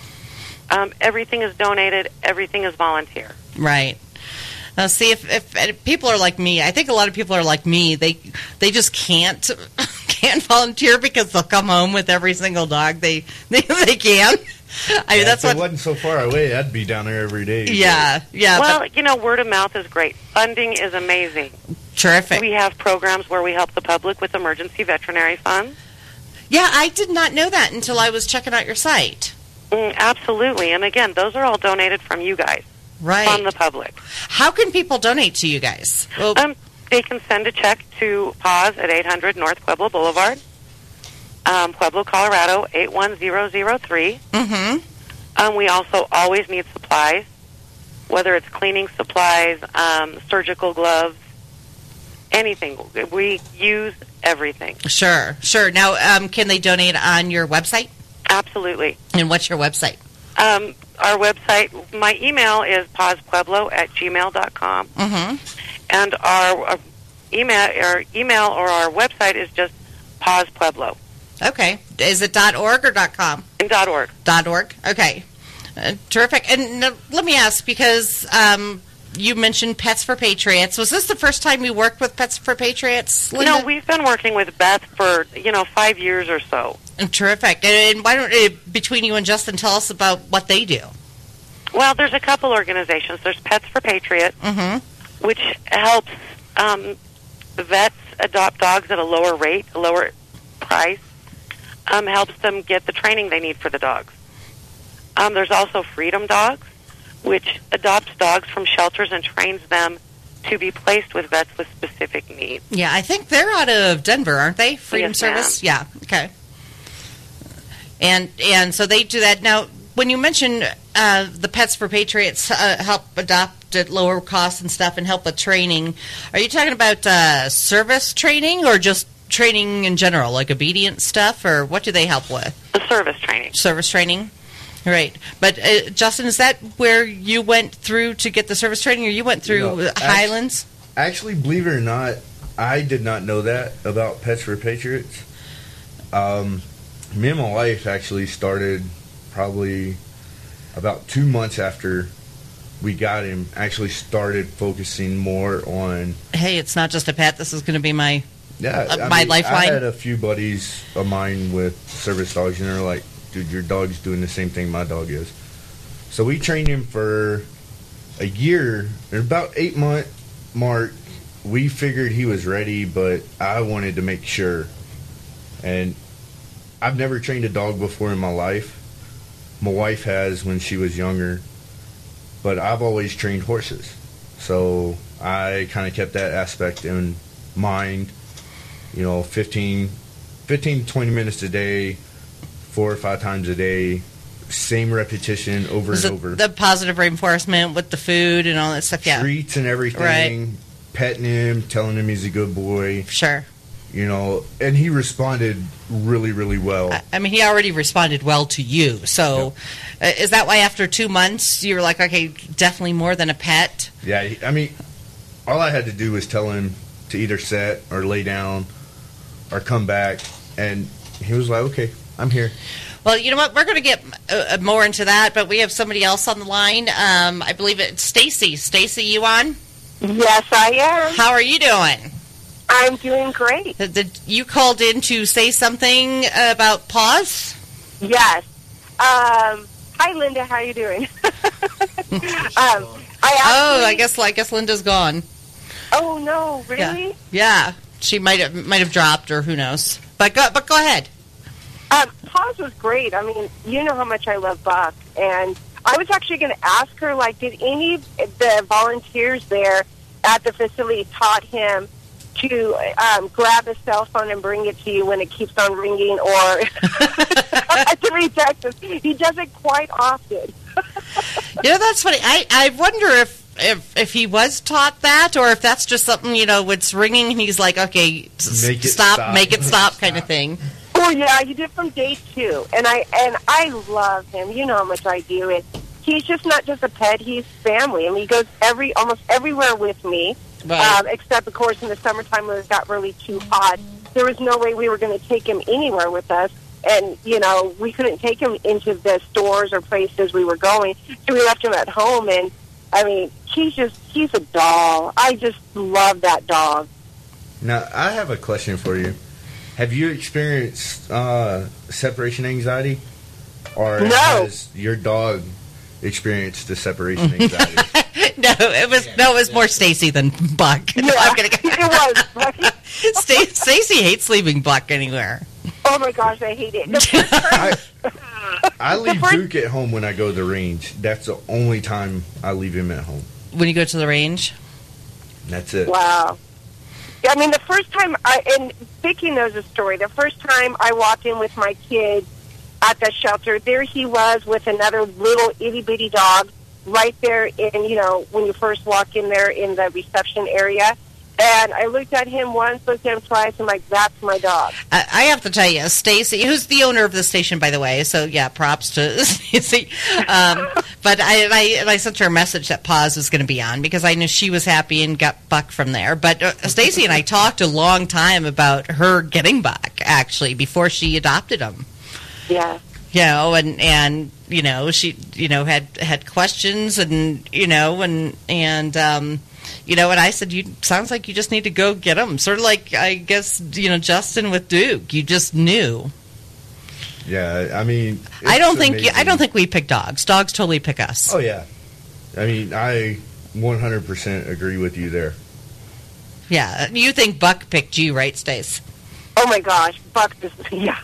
I: Um, everything is donated. Everything is volunteer.
A: Right. Now, see, if, if, if people are like me, I think a lot of people are like me. They they just can't can't volunteer because they'll come home with every single dog they they, they can. I mean,
B: yeah,
A: that's
B: if
A: what.
B: it wasn't so far away, I'd be down there every day.
A: Yeah, yeah.
I: Well,
A: but,
I: you know, word of mouth is great. Funding is amazing.
A: Terrific.
I: We have programs where we help the public with emergency veterinary funds.
A: Yeah, I did not know that until I was checking out your site.
I: Mm, absolutely. And again, those are all donated from you guys.
A: Right.
I: From the public.
A: How can people donate to you guys? Well,
I: um, they can send a check to Paws at eight hundred North Pueblo Boulevard, um, Pueblo, Colorado, eight one zero zero three.
A: Mm-hmm.
I: Um, we also always need supplies, whether it's cleaning supplies, um, surgical gloves, anything. We use everything.
A: Sure, sure. Now, um, can they donate on your website?
I: Absolutely.
A: And what's your website?
I: Um, our website, my email is pawspueblo at gmail dot com.
A: Mm-hmm.
I: And our uh, email, our email or our website is just Paws Pueblo.
A: Okay. Is it .org or .com?
I: Dot .org.
A: .org. Okay. Uh, terrific. And uh, let me ask, because um, you mentioned Pets for Patriots. Was this the first time you worked with Pets for Patriots, Linda?
I: No, we've been working with Beth for, you know, five years or so.
A: Terrific. And why don't, uh, between you and Justin, tell us about what they do.
I: Well, there's a couple organizations. There's Pets for Patriots,
A: mm-hmm.
I: which helps um, vets adopt dogs at a lower rate, a lower price, um, helps them get the training they need for the dogs. Um, there's also Freedom Dogs, which adopts dogs from shelters and trains them to be placed with vets with specific needs.
A: Yeah, I think they're out of Denver, aren't they? Freedom
I: Yes,
A: Service?
I: ma'am.
A: Yeah, okay. And and so they do that. Now, when you mention uh, the Pets for Patriots uh, help adopt at lower costs and stuff and help with training, are you talking about uh, service training or just training in general, like obedience stuff, or what do they help with?
I: The service training.
A: Service training? Right. But, uh, Justin, is that where you went through to get the service training, or you went through
B: No,
A: Highlands?
B: Actually, believe it or not, I did not know that about Pets for Patriots. Um, me and my wife actually started probably about two months after we got him, actually started focusing more on...
A: Hey, it's not just a pet. This is going to be my
B: Yeah,
A: uh,
B: I
A: my
B: mean,
A: lifeline.
B: I had a few buddies of mine with service dogs, and they're like, dude, your dog's doing the same thing my dog is. So we trained him for a year. At about eight month mark, we figured he was ready, but I wanted to make sure. And I've never trained a dog before in my life. My wife has when she was younger, but I've always trained horses. So I kind of kept that aspect in mind. You know, fifteen, fifteen, twenty minutes a day, four or five times a day, same repetition over
A: Was
B: and
A: it
B: over.
A: the positive reinforcement with the food and all that stuff? Yeah.
B: Treats and everything,
A: Right.
B: petting him, telling him he's a good boy.
A: Sure.
B: You know, and he responded really, really well.
A: I, I mean, he already responded well to you. So uh, is that why after two months you were like, okay, definitely more than a pet?
B: Yeah, he- I mean, all I had to do was tell him to either sit or lay down or come back, and he was like, okay, I'm here.
A: Well, you know what? We're going to get uh, more into that, but we have somebody else on the line. Um, I believe it's Stacy. Stacy, you on?
J: Yes, I am.
A: How are you doing?
J: I'm doing great.
A: Did, did you called in to say something about Paws?
J: Yes. Um, hi, Linda. How you doing? um, I actually,
A: Oh, I guess I guess Linda's gone.
J: Oh no, really?
A: Yeah, yeah. She might have might have dropped, or who knows. But go, but go ahead.
J: Um, Paws was great. I mean, you know how much I love Buck, and I was actually going to ask her, like, did any of the volunteers there at the facility taught him to um, grab a cell phone and bring it to you when it keeps on ringing, or to read texts? He does it quite often.
A: You know, that's funny. I, I wonder if, if if he was taught that, or if that's just something, you know, it's ringing and he's like, okay, s-
B: Make it
A: stop,
B: stop.
A: make it stop, kind of thing.
J: Oh yeah, he did from day two, and I and I love him. You know how much I do, and he's just not just a pet, he's family. I mean, he goes every almost everywhere with me,
A: Right.
J: um, except, of course, in the summertime when it got really too hot. There was no way we were going to take him anywhere with us. And, you know, we couldn't take him into the stores or places we were going, so we left him at home. And, I mean, he's just, he's a doll. I just love that dog.
B: Now, I have a question for you. Have you experienced uh, separation anxiety? Or
J: No.
B: has your dog experienced the separation anxiety?
A: No, it was no, it was more Stacy than Buck. No, I'm gonna,
J: it was. Right?
A: Sta- Stacy hates leaving Buck anywhere.
J: Oh, my gosh, I hate it. The first time,
B: I, I leave Duke at home when I go to the range. That's the only time I leave him at home.
A: When you go to the range?
B: That's it.
J: wow. Yeah, I mean, the first time, I, and Vicki knows the story, the first time I walked in with my kids at the shelter, there he was with another little itty-bitty dog right there in, you know, when you first walk in there in the reception area. And I looked at him once, looked at him twice, and like, that's my dog.
A: I, I have to tell you, Stacy, who's the owner of the station, by the way, so yeah, props to Stacy. Um, but I, and I, and I sent her a message that Paz was going to be on because I knew she was happy and got Buck from there. But uh, Stacy and I talked a long time about her getting Buck, actually, before she adopted him.
J: Yeah.
A: You know, and, and you know, she, you know, had, had questions and, you know, and, and, um, you know, and I said, "You sounds like you just need to go get him." Sort of like, I guess, you know, Justin with Duke. You just knew.
B: Yeah, I mean,
A: I don't
B: it's
A: think you, I
B: amazing.
A: don't think we pick dogs. Dogs totally pick us.
B: Oh yeah, I mean, I one hundred percent agree with you there.
A: Yeah, you think Buck picked you, right, Stace?
J: Oh, my gosh. Buck just, yeah.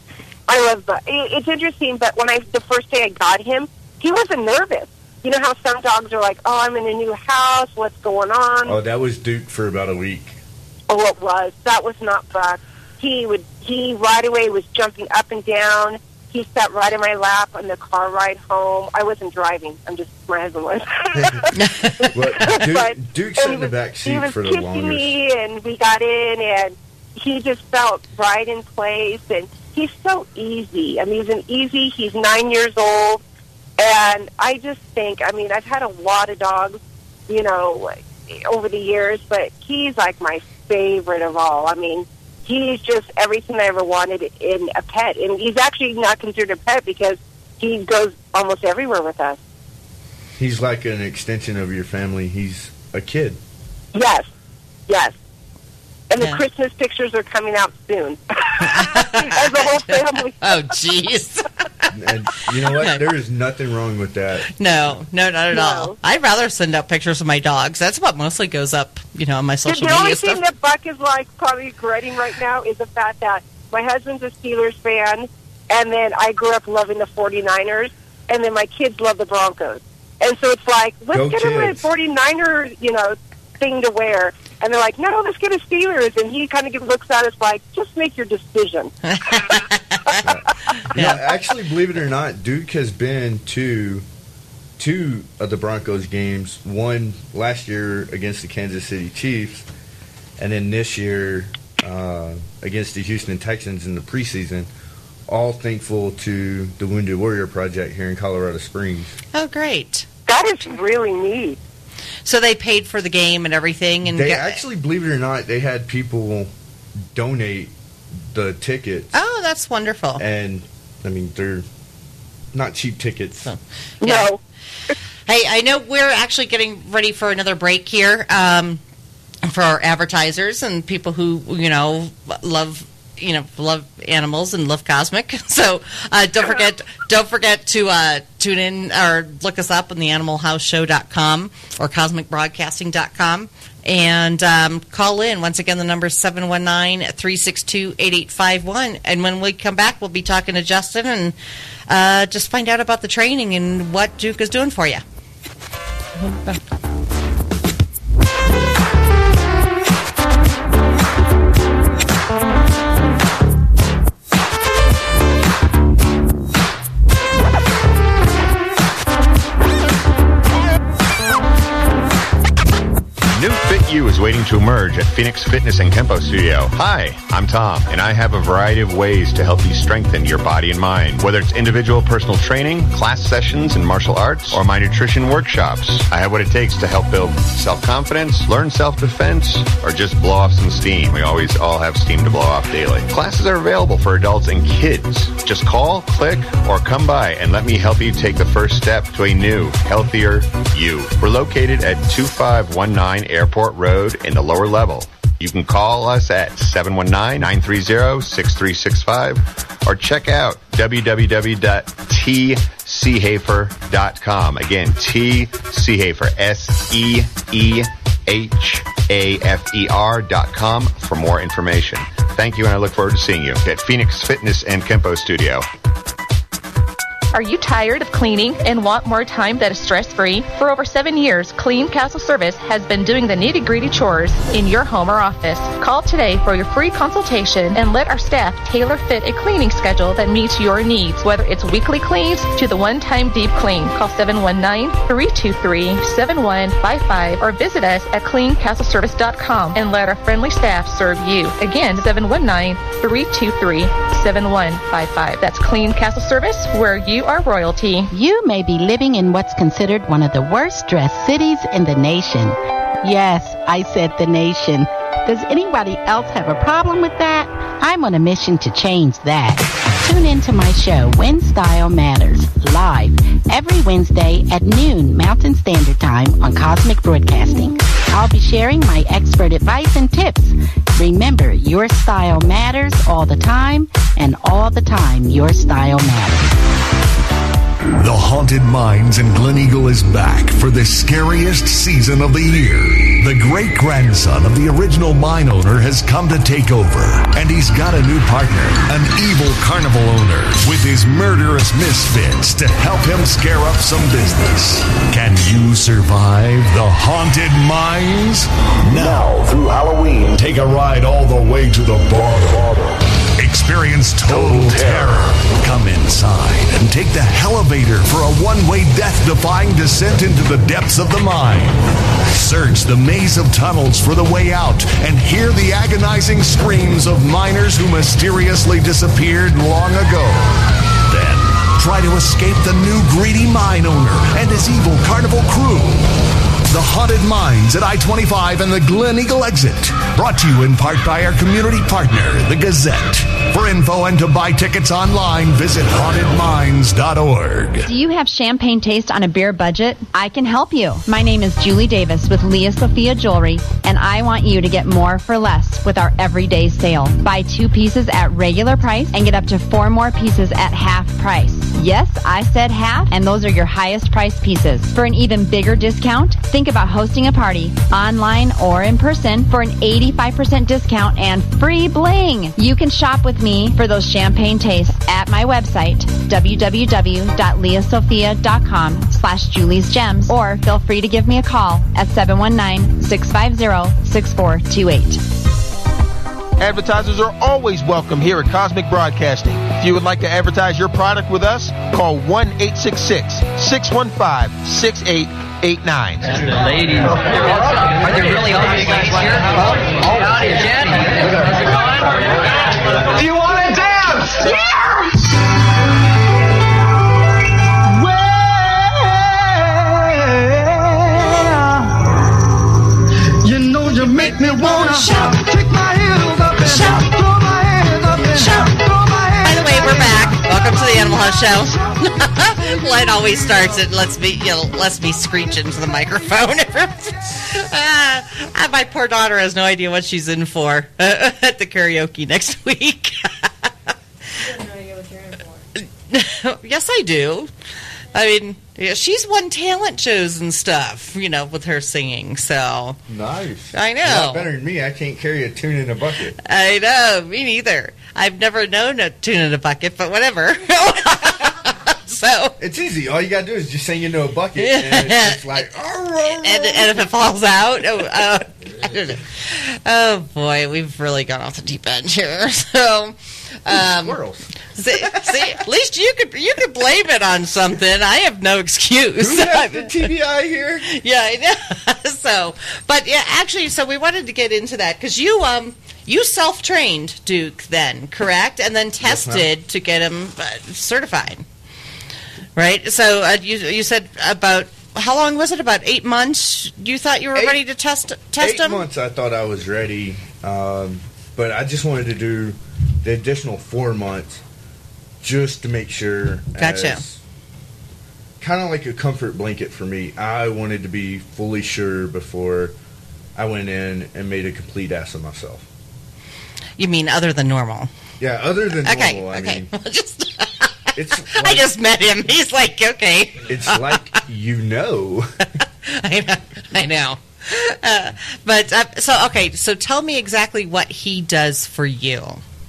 J: I love Buck. It, it's interesting, but when I, the first day I got him, he wasn't nervous. You know how some dogs are like, oh, I'm in a new house, what's going on?
B: Oh, that was Duke for about a week.
J: Oh, it was. That was not Buck. He would, he right away was jumping up and down. He sat right in my lap on the car ride home. I wasn't driving. I'm just, my husband was.
B: Well, Duke,
J: But-
B: Duke
J: and
B: sat
J: he
B: in the
J: was-
B: back
J: He
B: seat
J: was
B: for the
J: kissing
B: longest.
J: me, and we got in, and he just felt right in place, and he's so easy. I mean, he's an easy, he's nine years old, and I just think, I mean, I've had a lot of dogs, you know, over the years, but he's like my favorite of all. I mean, he's just everything I ever wanted in a pet, and he's actually not considered a pet because he goes almost everywhere with us.
B: He's like an extension of your family. He's a kid.
J: Yes, yes. And the
A: Yeah.
J: Christmas pictures are coming out soon. As a whole family.
A: Oh, jeez.
B: And you know what? There is nothing wrong with that.
A: No, no, not at
J: No.
A: all. I'd rather send out pictures of my dogs. That's what mostly goes up, you know, on my social
J: the only
A: media
J: thing
A: stuff.
J: that Buck is like probably regretting right now is the fact that my husband's a Steelers fan, and then I grew up loving the forty-niners, and then my kids love the Broncos. And so it's like, let's
B: Go
J: get him a
B: kids.
J: forty-niner, you know, thing to wear. And they're like, no, let's get a Steelers. And he kind of looks at us like, just make your decision.
B: No, actually, believe it or not, Duke has been to two of the Broncos games. One last year against the Kansas City Chiefs, and then this year uh, against the Houston Texans in the preseason. All thankful to the Wounded Warrior Project here in Colorado Springs.
A: Oh, great.
J: That is really neat.
A: So they paid for the game and everything, and
B: They
A: get-
B: actually, believe it or not, they had people donate the tickets,
A: oh, that's wonderful.
B: and I mean they're not cheap tickets.
A: Yeah.
J: No.
A: Hey, I know we're actually getting ready for another break here um, for our advertisers and people who, you know, love, you know, love animals and love Cosmic. So uh, don't forget, don't forget to uh, tune in or look us up on the animal house show dot com or cosmic broadcasting dot com. And um, call in. Once again, the number is seven one nine, three six two, eight eight five one. And when we come back, we'll be talking to Justin and uh, just find out about the training and what Duke is doing for you.
D: New Fit You is waiting to emerge at Phoenix Fitness and Kempo Studio. Hi, I'm Tom, and I have a variety of ways to help you strengthen your body and mind. Whether it's individual personal training, class sessions in martial arts, or my nutrition workshops, I have what it takes to help build self-confidence, learn self-defense, or just blow off some steam. We always all have steam to blow off daily. Classes are available for adults and kids. Just call, click, or come by and let me help you take the first step to a new, healthier you. We're located at two five one nine Airport Road in the lower level. You can call us at seven one nine, nine three zero, six three six five or check out w w w dot t c hafer dot com. Again, T. Seehafer, S E E H A F E R dot com for more information. Thank you, and I look forward to seeing you at Phoenix Fitness and Kempo Studio.
E: Are you tired of cleaning and want more time that is stress-free? For over seven years, Clean Castle Service has been doing the nitty-gritty chores in your home or office. Call today for your free consultation and let our staff tailor fit a cleaning schedule that meets your needs, whether it's weekly cleans to the one-time deep clean. Call seven one nine, three two three, seven one five five or visit us at clean castle service dot com and let our friendly staff serve you. Again, seven one nine, three two three, seven one five five. That's Clean Castle Service, where you are royalty.
K: You may be living in what's considered one of the worst dressed cities in the nation. Yes, I said the nation. Does anybody else have a problem with that? I'm on a mission to change that. Tune in to my show, When Style Matters, live every Wednesday at noon Mountain Standard Time on Cosmic Broadcasting. I'll be sharing my expert advice and tips. Remember, your style matters all the time, and all the time, your style matters.
L: The Haunted Mines in Glen Eagle is back for the scariest season of the year. The great-grandson of the original mine owner has come to take over, and he's got a new partner, an evil carnival owner, with his murderous misfits to help him scare up some business. Can you survive the Haunted Mines? Now, through Halloween, take a ride all the way to the border. Experience total terror. Come inside and take the elevator for a one-way death-defying descent into the depths of the mine. Search the maze of tunnels for the way out and hear the agonizing screams of miners who mysteriously disappeared long ago. Then, try to escape the new greedy mine owner and his evil carnival crew. The Haunted Mines at I twenty-five and the Glen Eagle exit. Brought to you in part by our community partner, the Gazette. For info and to buy tickets online, visit haunted mines dot org.
M: Do you have champagne taste on a beer budget? I can help you. My name is Julie Davis with Leah Sophia Jewelry, and I want you to get more for less with our everyday sale. Buy two pieces at regular price and get up to four more pieces at half price. Yes, I said half, and those are your highest price pieces. For an even bigger discount, think about hosting a party, online or in person, for an eighty-five percent discount and free bling. You can shop with me for those champagne tastes at my website, w w w dot leah sophia dot com slash julie's gems, or feel free to give me a call at seven one nine, six five zero, six four two eight.
G: Advertisers are always welcome here at Cosmic Broadcasting. If you would like to advertise your product with us, call one eight six six, six one five, six eight eight nine.
N: And the ladies. Are there really all these ladies here? Howdy, Jen. How's it going?
O: Do you want to dance? Yeah! Well, you know you make me want to shout. Kick my heels up and shout. Throw my hands up and shout. Throw my hands.
A: By the way, we're back. Welcome to the Animal House Show. Light always starts it. Let's be, you know, let's be screeching to the microphone. uh, my poor daughter has no idea what she's in for uh, at the karaoke next week. Yes, I do. I mean, yeah, she's won talent shows and stuff, you know, with her singing. So
B: nice.
A: I know.
B: Not better than me. I can't carry a tune in a bucket.
A: I know. Me neither. I've never known a tune in a bucket, but whatever. So
B: it's easy. All you gotta do is just sing into a bucket, and it's, it's like, oh,
A: and, and if it falls out, oh, uh, I don't know. Oh boy, we've really gone off the deep end here. So, um,
B: squirrels.
A: see, see, at least you could you could blame it on something. I have no excuse.
B: Who has the T B I here?
A: Yeah, I know. So, but yeah, actually, so we wanted to get into that because you um you self-trained Duke then, correct? And then tested
B: Yes,
A: to get him uh, certified, right? So uh, you you said about how long was it? About eight months. You thought you were
B: Eight-
A: ready to test test
B: Eight
A: him?
B: months I thought I was ready, um, but I just wanted to do the additional four months just to make sure.
A: Gotcha.
B: Kind of like a comfort blanket for me. I wanted to be fully sure before I went in and made a complete ass of myself.
A: You mean other than normal?
B: Yeah, other than
A: Okay,
B: normal, I
A: okay.
B: mean,
A: Well, just
B: it's
A: I just met him. He's like, okay.
B: it's like you know.
A: I know. I know. Uh, but uh, so okay. So tell me exactly what he does for you.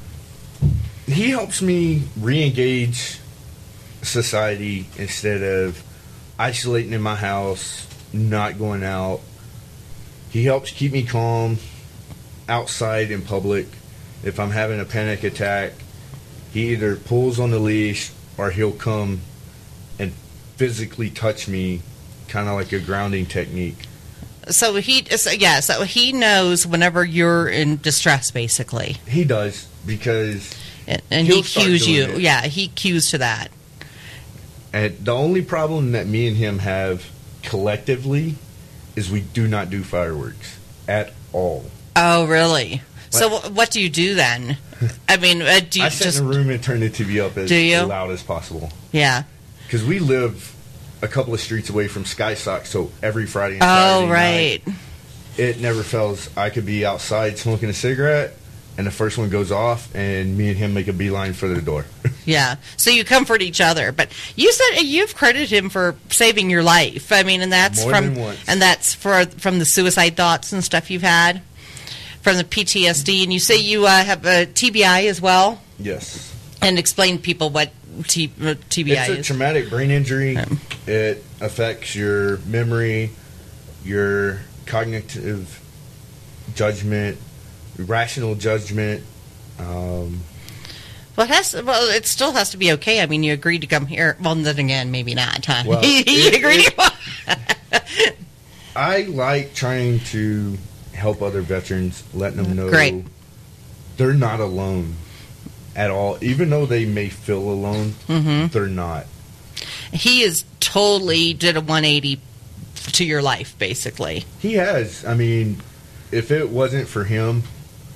B: He helps me re-engage society instead of isolating in my house, not going out. He helps keep me calm outside in public. If I'm having a panic attack, he either pulls on the leash or he'll come and physically touch me, kind of like a grounding technique.
A: So he, so, yeah. So he knows whenever you're in distress, basically,
B: He does, because
A: and, and
B: He'll
A: he
B: start
A: cues
B: doing
A: you.
B: it.
A: Yeah, he cues to that.
B: and the only problem that me and him have collectively is we do not do fireworks at all.
A: Oh, really? So wh- what do you do then? I mean, uh, do you
B: I sit
A: just
B: in a room and turn the T V up as
A: Do you?
B: loud as possible.
A: yeah?
B: Because we live a couple of streets away from Sky Sock, so every Friday and
A: Oh,
B: Saturday
A: right.
B: night, it never fails. I could be outside smoking a cigarette, and the first one goes off, and me and him make a beeline for the door.
A: Yeah. So you comfort each other, but you said you've credited him for saving your life. I mean, and that's
B: More
A: from
B: than once.
A: and that's for from the suicide thoughts and stuff you've had, from the P T S D, and you say you uh, have a T B I as well.
B: Yes.
A: And explain to people what T, uh, T B I
B: It's a
A: is.
B: traumatic brain injury. It affects your memory, your cognitive judgment, rational judgment. Um,
A: Well, it has. Well, it still has to be okay. I mean, you agreed to come here. Well, then again, maybe not. Huh?
B: Well,
A: you
B: it-
A: agreed.
B: it- I like trying to help other veterans, letting them know
A: Great.
B: they're not alone at all. Even though they may feel alone,
A: Mhm.
B: they're not.
A: He is totally did a one eighty to your life, basically.
B: He has. I mean, if it wasn't for him,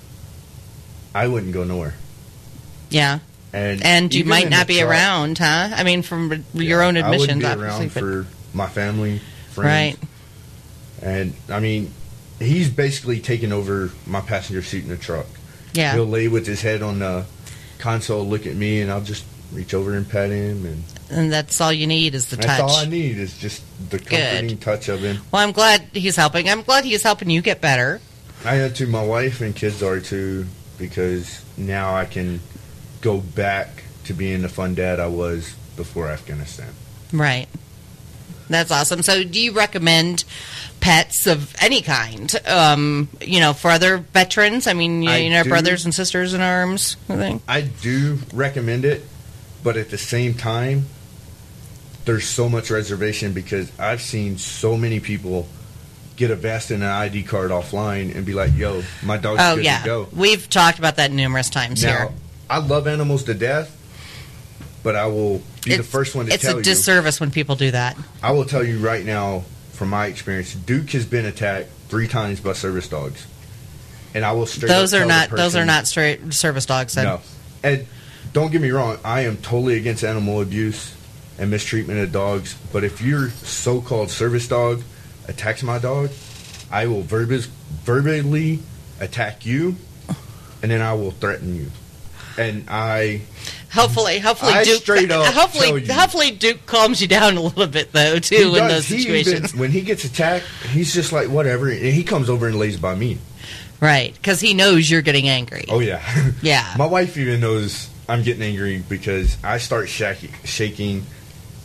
B: I wouldn't go nowhere.
A: Yeah.
B: And
A: And you
B: even
A: might
B: in
A: not
B: the
A: be
B: truck-
A: around, huh? I mean, from your own
B: I wouldn't
A: admissions,
B: be
A: obviously.
B: around
A: but-
B: for my family,
A: Right.
B: friends. And I mean, he's basically taking over my passenger seat in the truck.
A: Yeah.
B: He'll lay with his head on the console, look at me, and I'll just reach over and pet him. And
A: And that's all you need is the
B: that's
A: touch.
B: all I need is just the comforting touch of him.
A: Well, I'm glad he's helping. I'm glad he's helping you get better.
B: I am too. My wife and kids are too, because now I can go back to being the fun dad I was before Afghanistan.
A: Right. That's awesome. So, do you recommend pets of any kind? Um, you know, for other veterans. I mean, you,
B: I
A: you know,
B: do.
A: brothers and sisters in arms. I think.
B: I do recommend it, but at the same time, there's so much reservation because I've seen so many people get a vest and an I D card offline and be like, "Yo, my dog's
A: Oh
B: good
A: yeah,
B: to go."
A: we've talked about that numerous times
B: Now,
A: here.
B: I love animals to death, but I will be the
A: It's-
B: first one to
A: it's
B: tell
A: a
B: you.
A: disservice when people do that.
B: I will tell you right now, from my experience, Duke has been attacked three times by service dogs, and I will straight.
A: Those
B: up
A: are
B: tell the
A: not those are
B: person-
A: not straight service dogs. Then.
B: No, and don't get me wrong, I am totally against animal abuse and mistreatment of dogs. But if your so-called service dog attacks my dog, I will verbis, verbally attack you, and then I will threaten you. And I
A: Hopefully, hopefully,
B: I
A: Duke.
B: straight up tell
A: hopefully,
B: you.
A: hopefully, Duke calms you down a little bit though too
B: He
A: in
B: does.
A: those
B: He
A: situations.
B: even- when he gets attacked, he's just like whatever, and he comes over and lays by me.
A: Right, because he knows you're getting angry.
B: Oh yeah,
A: Yeah.
B: My wife even knows I'm getting angry because I start shaking, shaking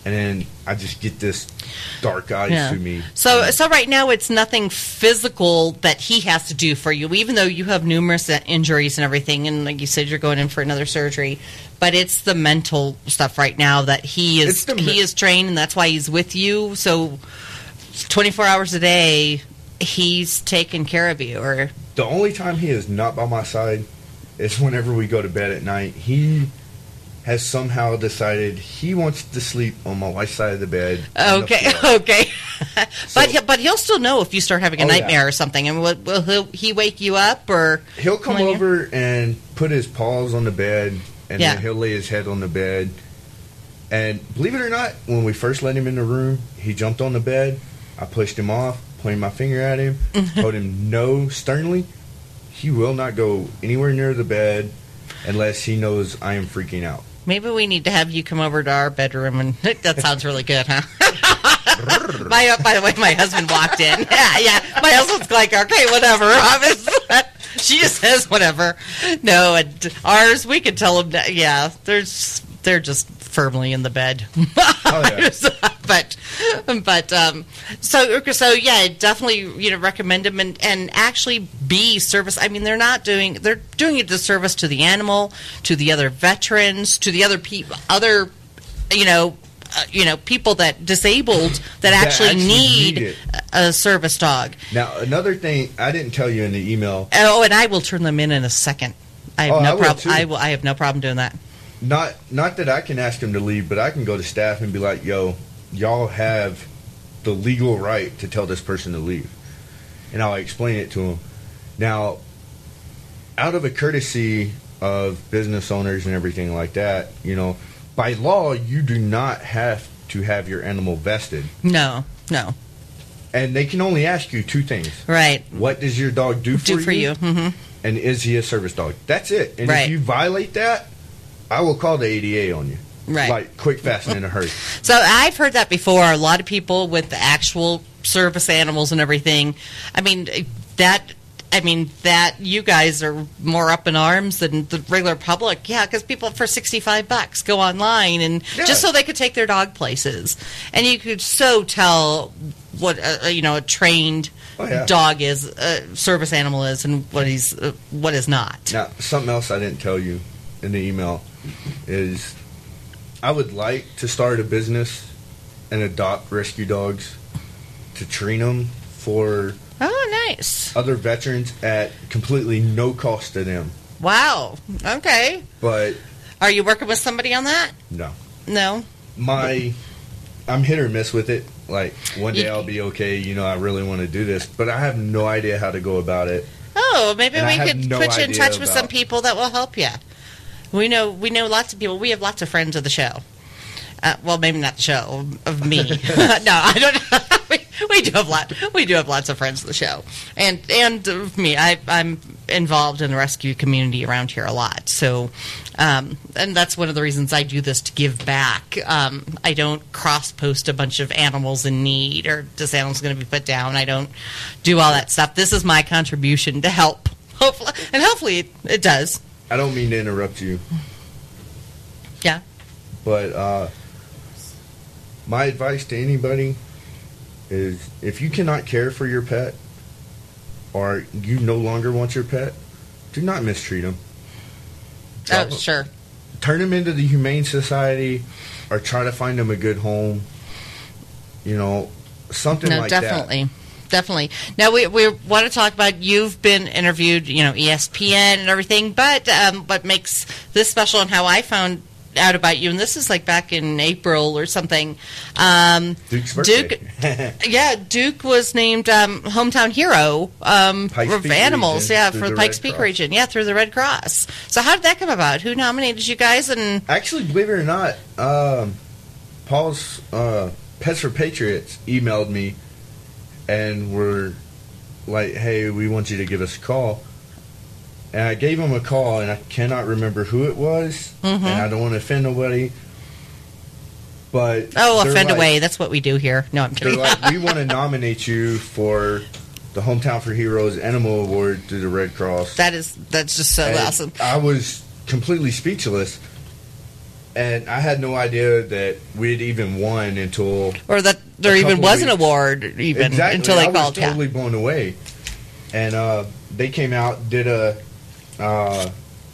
B: and then I just get this dark eyes
A: Yeah.
B: to me.
A: So, so right now it's nothing physical that he has to do for you, even though you have numerous injuries and everything, and like you said, you're going in for another surgery. But it's the mental stuff right now that he is he is trained, and that's why he's with you. So, twenty-four hours a day, he's taking care of you. Or
B: the only time he is not by my side is whenever we go to bed at night. He has somehow decided he wants to sleep on my wife's side of the bed. on the
A: okay,
B: floor.
A: okay. but he, but he'll still know if you start having a
B: Oh, yeah.
A: nightmare or something. And will, will he, he wake you up or
B: He'll come
A: when you-
B: over and put his paws on the bed, and
A: Yeah.
B: then he'll lay his head on the bed. And believe it or not, when we first let him in the room, he jumped on the bed. I pushed him off, pointed my finger at him, told him no sternly. He will not go anywhere near the bed unless he knows I am freaking out.
A: Maybe we need to have you come over to our bedroom, and that sounds really good, huh? my, uh, by the way, my husband walked in. Yeah, yeah. My husband's like, okay, whatever. She just says whatever. No, and ours, we could tell them that, yeah, there's, they're just firmly in the bed.
B: Oh, yeah.
A: but, but, um, so, so yeah, definitely, you know, recommend them and, and actually be service. I mean, they're not doing, they're doing a disservice to the animal, to the other veterans, to the other people, other, you know, uh, you know, people that disabled that,
B: That
A: actually,
B: actually
A: need,
B: need it.
A: a service dog.
B: Now, another thing I didn't tell you in the email.
A: Oh, and I will turn them in in a second. I have
B: Oh, I
A: no
B: will,
A: problem.
B: too.
A: I will. I have no problem doing that.
B: Not not that I can ask him to leave, but I can go to staff and be like, yo, y'all have the legal right to tell this person to leave. And I'll explain it to him. Now, out of a courtesy of business owners and everything like that, you know, by law, you do not have to have your animal vested.
A: No, no.
B: And they can only ask you two things.
A: Right.
B: What does your dog do for
A: Do
B: you?
A: for you. hmm
B: And is he a service dog? That's it. And
A: Right.
B: if you violate that, I will call the A D A on you.
A: Right.
B: Like, quick, fast, and in a hurry.
A: So I've heard that before. A lot of people with the actual service animals and everything. I mean, that. I mean that you guys are more up in arms than the regular public. Yeah, because people for sixty-five bucks go online and
B: Yeah.
A: just so they could take their dog places, and you could so tell what a, you know a trained
B: Oh, yeah.
A: dog is, a service animal is, and what he's uh, what is not.
B: Now, something else I didn't tell you in the email is I would like to start a business and adopt rescue dogs to train them for
A: Oh, nice.
B: other veterans at completely no cost to them.
A: Wow. Okay.
B: But
A: Are you working with somebody on that?
B: no.
A: No.
B: My, I'm hit or miss with it. Like, one day
A: You-
B: I'll be okay, you know, I really want to do this, but I have no idea how to go about it.
A: Oh, maybe
B: And I
A: we
B: have
A: could
B: no
A: put you in
B: idea
A: touch with some
B: about-
A: people that will help you. We know we know lots of people. We have lots of friends of the show. Uh, well, maybe not the show of me. No, I don't. we, we do have lot. We do have lots of friends of the show, and and of me. I, I'm involved in the rescue community around here a lot. So, um, and that's one of the reasons I do this, to give back. Um, I don't cross post a bunch of animals in need or this animal's going to be put down. I don't do all that stuff. This is my contribution to help. Hopefully, and hopefully it, it does.
B: I don't mean to interrupt you,
A: Yeah.
B: but uh, my advice to anybody is if you cannot care for your pet or you no longer want your pet, do not mistreat them.
A: Oh, sure.
B: Turn them into the Humane Society or try to find them a good home. You know, something
A: No,
B: like
A: definitely. Definitely. Now, we, we want to talk about, you've been interviewed, you know, E S P N and everything, but um, what makes this special and how I found out about you, and this is like back in April or something. Um,
B: Duke's birthday.
A: Duke, yeah, Duke was named um, hometown hero um,
B: Pikes
A: of
B: Peak
A: animals,
B: region,
A: yeah,
B: through
A: for
B: the
A: the Pikes
B: Red
A: Peak
B: Cross.
A: region, yeah, through the Red Cross. So how did that come about? Who nominated you guys? And
B: Actually, believe it or not, um, Paul's uh, Pets for Patriots emailed me and were like, hey, we want you to give us a call. And I gave him a call, and I cannot remember who it was,
A: Mhm.
B: and I don't want to offend nobody. But
A: oh,
B: they're
A: offend
B: like-
A: away. That's what we do here. No, I'm
B: They're
A: kidding.
B: like, we want to nominate you for the Hometown for Heroes Animal Award through the Red Cross.
A: that is that's just so
B: And
A: awesome.
B: I was completely speechless. and I had no idea that we'd even won until,
A: or that there
B: a
A: even
B: couple
A: was an
B: weeks.
A: award even
B: Exactly.
A: until they
B: I
A: called.
B: was totally
A: yeah.
B: blown away, and uh, they came out, did a uh,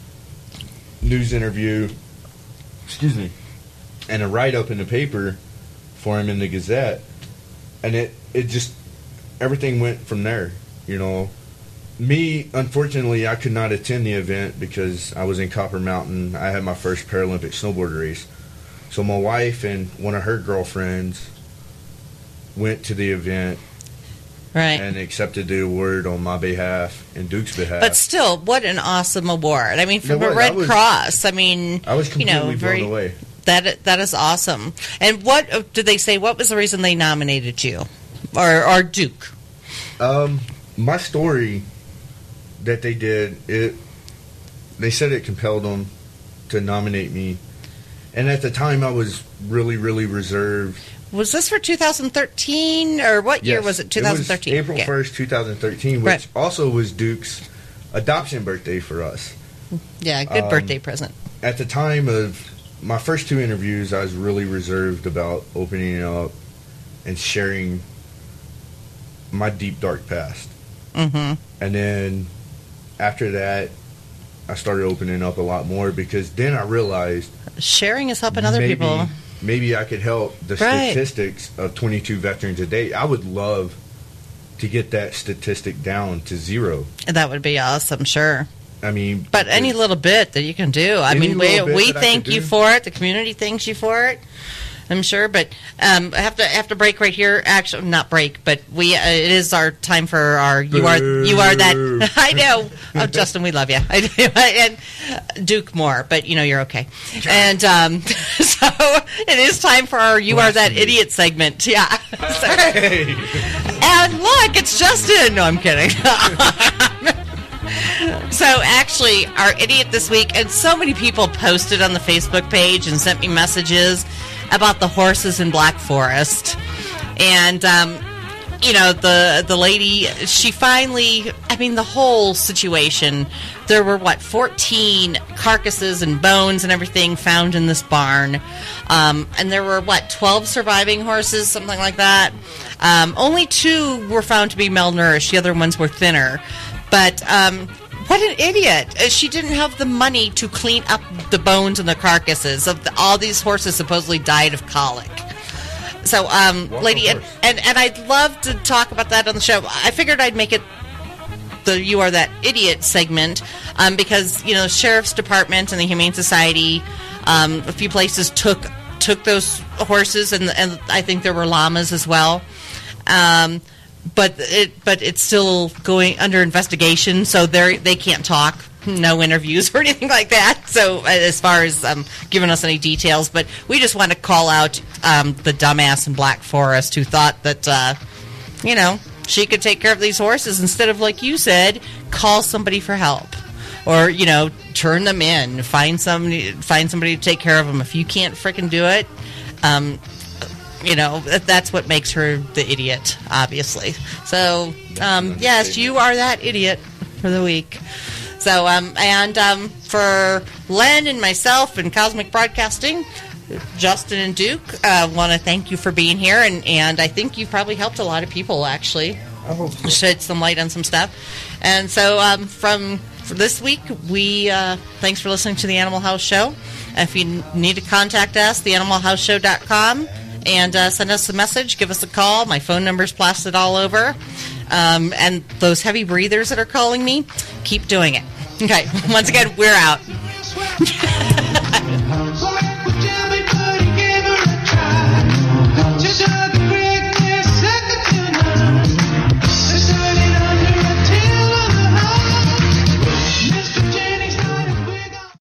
B: news interview, excuse me, and a write up in the paper for him in the Gazette, and it it just everything went from there. You know, me, unfortunately, I could not attend the event because I was in Copper Mountain. I had my first Paralympic snowboard race. So my wife and one of her girlfriends went to the event,
A: right,
B: and accepted the award on my behalf and Duke's behalf.
A: But still, what an awesome award! I mean, from
B: It
A: the
B: was.
A: Red
B: I was-
A: Cross. I mean,
B: I was
A: you
B: completely
A: know, very,
B: blown away.
A: That that is awesome. And what uh, did they say? What was the reason they nominated you, or or Duke?
B: Um, my story that they did, it they said it compelled them to nominate me, and at the time I was really, really reserved.
A: Was this for two thousand thirteen, or what year
B: Yes,
A: was it?
B: It
A: twenty thirteen.
B: was April
A: Yeah.
B: first, two thousand thirteen, which
A: Right.
B: also was Duke's adoption birthday for us.
A: Yeah, good
B: Um,
A: birthday present.
B: At the time of my first two interviews, I was really reserved about opening up and sharing my deep, dark past.
A: Mm-hmm.
B: And then after that, I started opening up a lot more because then I realized
A: Sharing is helping other
B: maybe,
A: people.
B: maybe I could help the
A: Right.
B: statistics of twenty-two veterans a day. I would love to get that statistic down to zero.
A: That would be awesome, sure.
B: I mean,
A: But any little bit that you can do. I
B: Any
A: mean, we
B: little bit
A: we
B: that I
A: thank
B: could
A: you
B: do.
A: for it. The community thanks you for it. I'm sure, but um, I have to have to break right here. Actually, not break, but we uh, it is our time for our you are you are that. I know, oh, Justin, we love you. I do, and Duke more, but you know you're okay. And um, so it is time for our you are that idiot segment. Yeah. So- and look, it's Justin. No, I'm kidding. So actually, our idiot this week, and so many people posted on the Facebook page and sent me messages about the horses in Black Forest. And, um, you know, the the lady, she finally, I mean, the whole situation, there were, what, fourteen carcasses and bones and everything found in this barn. Um, and there were, what, twelve surviving horses, something like that. Um, only two were found to be malnourished. The other ones were thinner. But um, what an idiot. Uh, She didn't have the money to clean up the bones and the carcasses of the, all these horses supposedly died of colic. So, um,
B: Welcome
A: lady, and,
B: horse.
A: and, and I'd love to talk about that on the show. I figured I'd make it the You Are That Idiot segment um, because, you know, the Sheriff's Department and the Humane Society, um, a few places took took those horses, and, and I think there were llamas as well. Um, but it but it's still going under investigation, so they they can't talk, no interviews or anything like that. So as far as um, giving us any details, but we just want to call out um, the dumbass in Black Forest who thought that uh, you know she could take care of these horses instead of, like you said, call somebody for help or you know turn them in, find somebody find somebody to take care of them. If you can't frickin' do it. Um, You know, that- that's what makes her the idiot, obviously. So, um, yes, you are that idiot for the week. So, um, and um, for Len and myself and Cosmic Broadcasting, Justin and Duke, uh, want to thank you for being here. And, and I think you've probably helped a lot of people, actually.
B: I hope so.
A: Shed some light on some stuff. And so, um, from for this week, we uh, thanks for listening to the Animal House Show. If you need to contact us, the animal house show dot com. And uh, send us a message, give us a call. My phone number's plastered all over. Um, and those heavy breathers that are calling me, keep doing it. Okay, once again, we're out.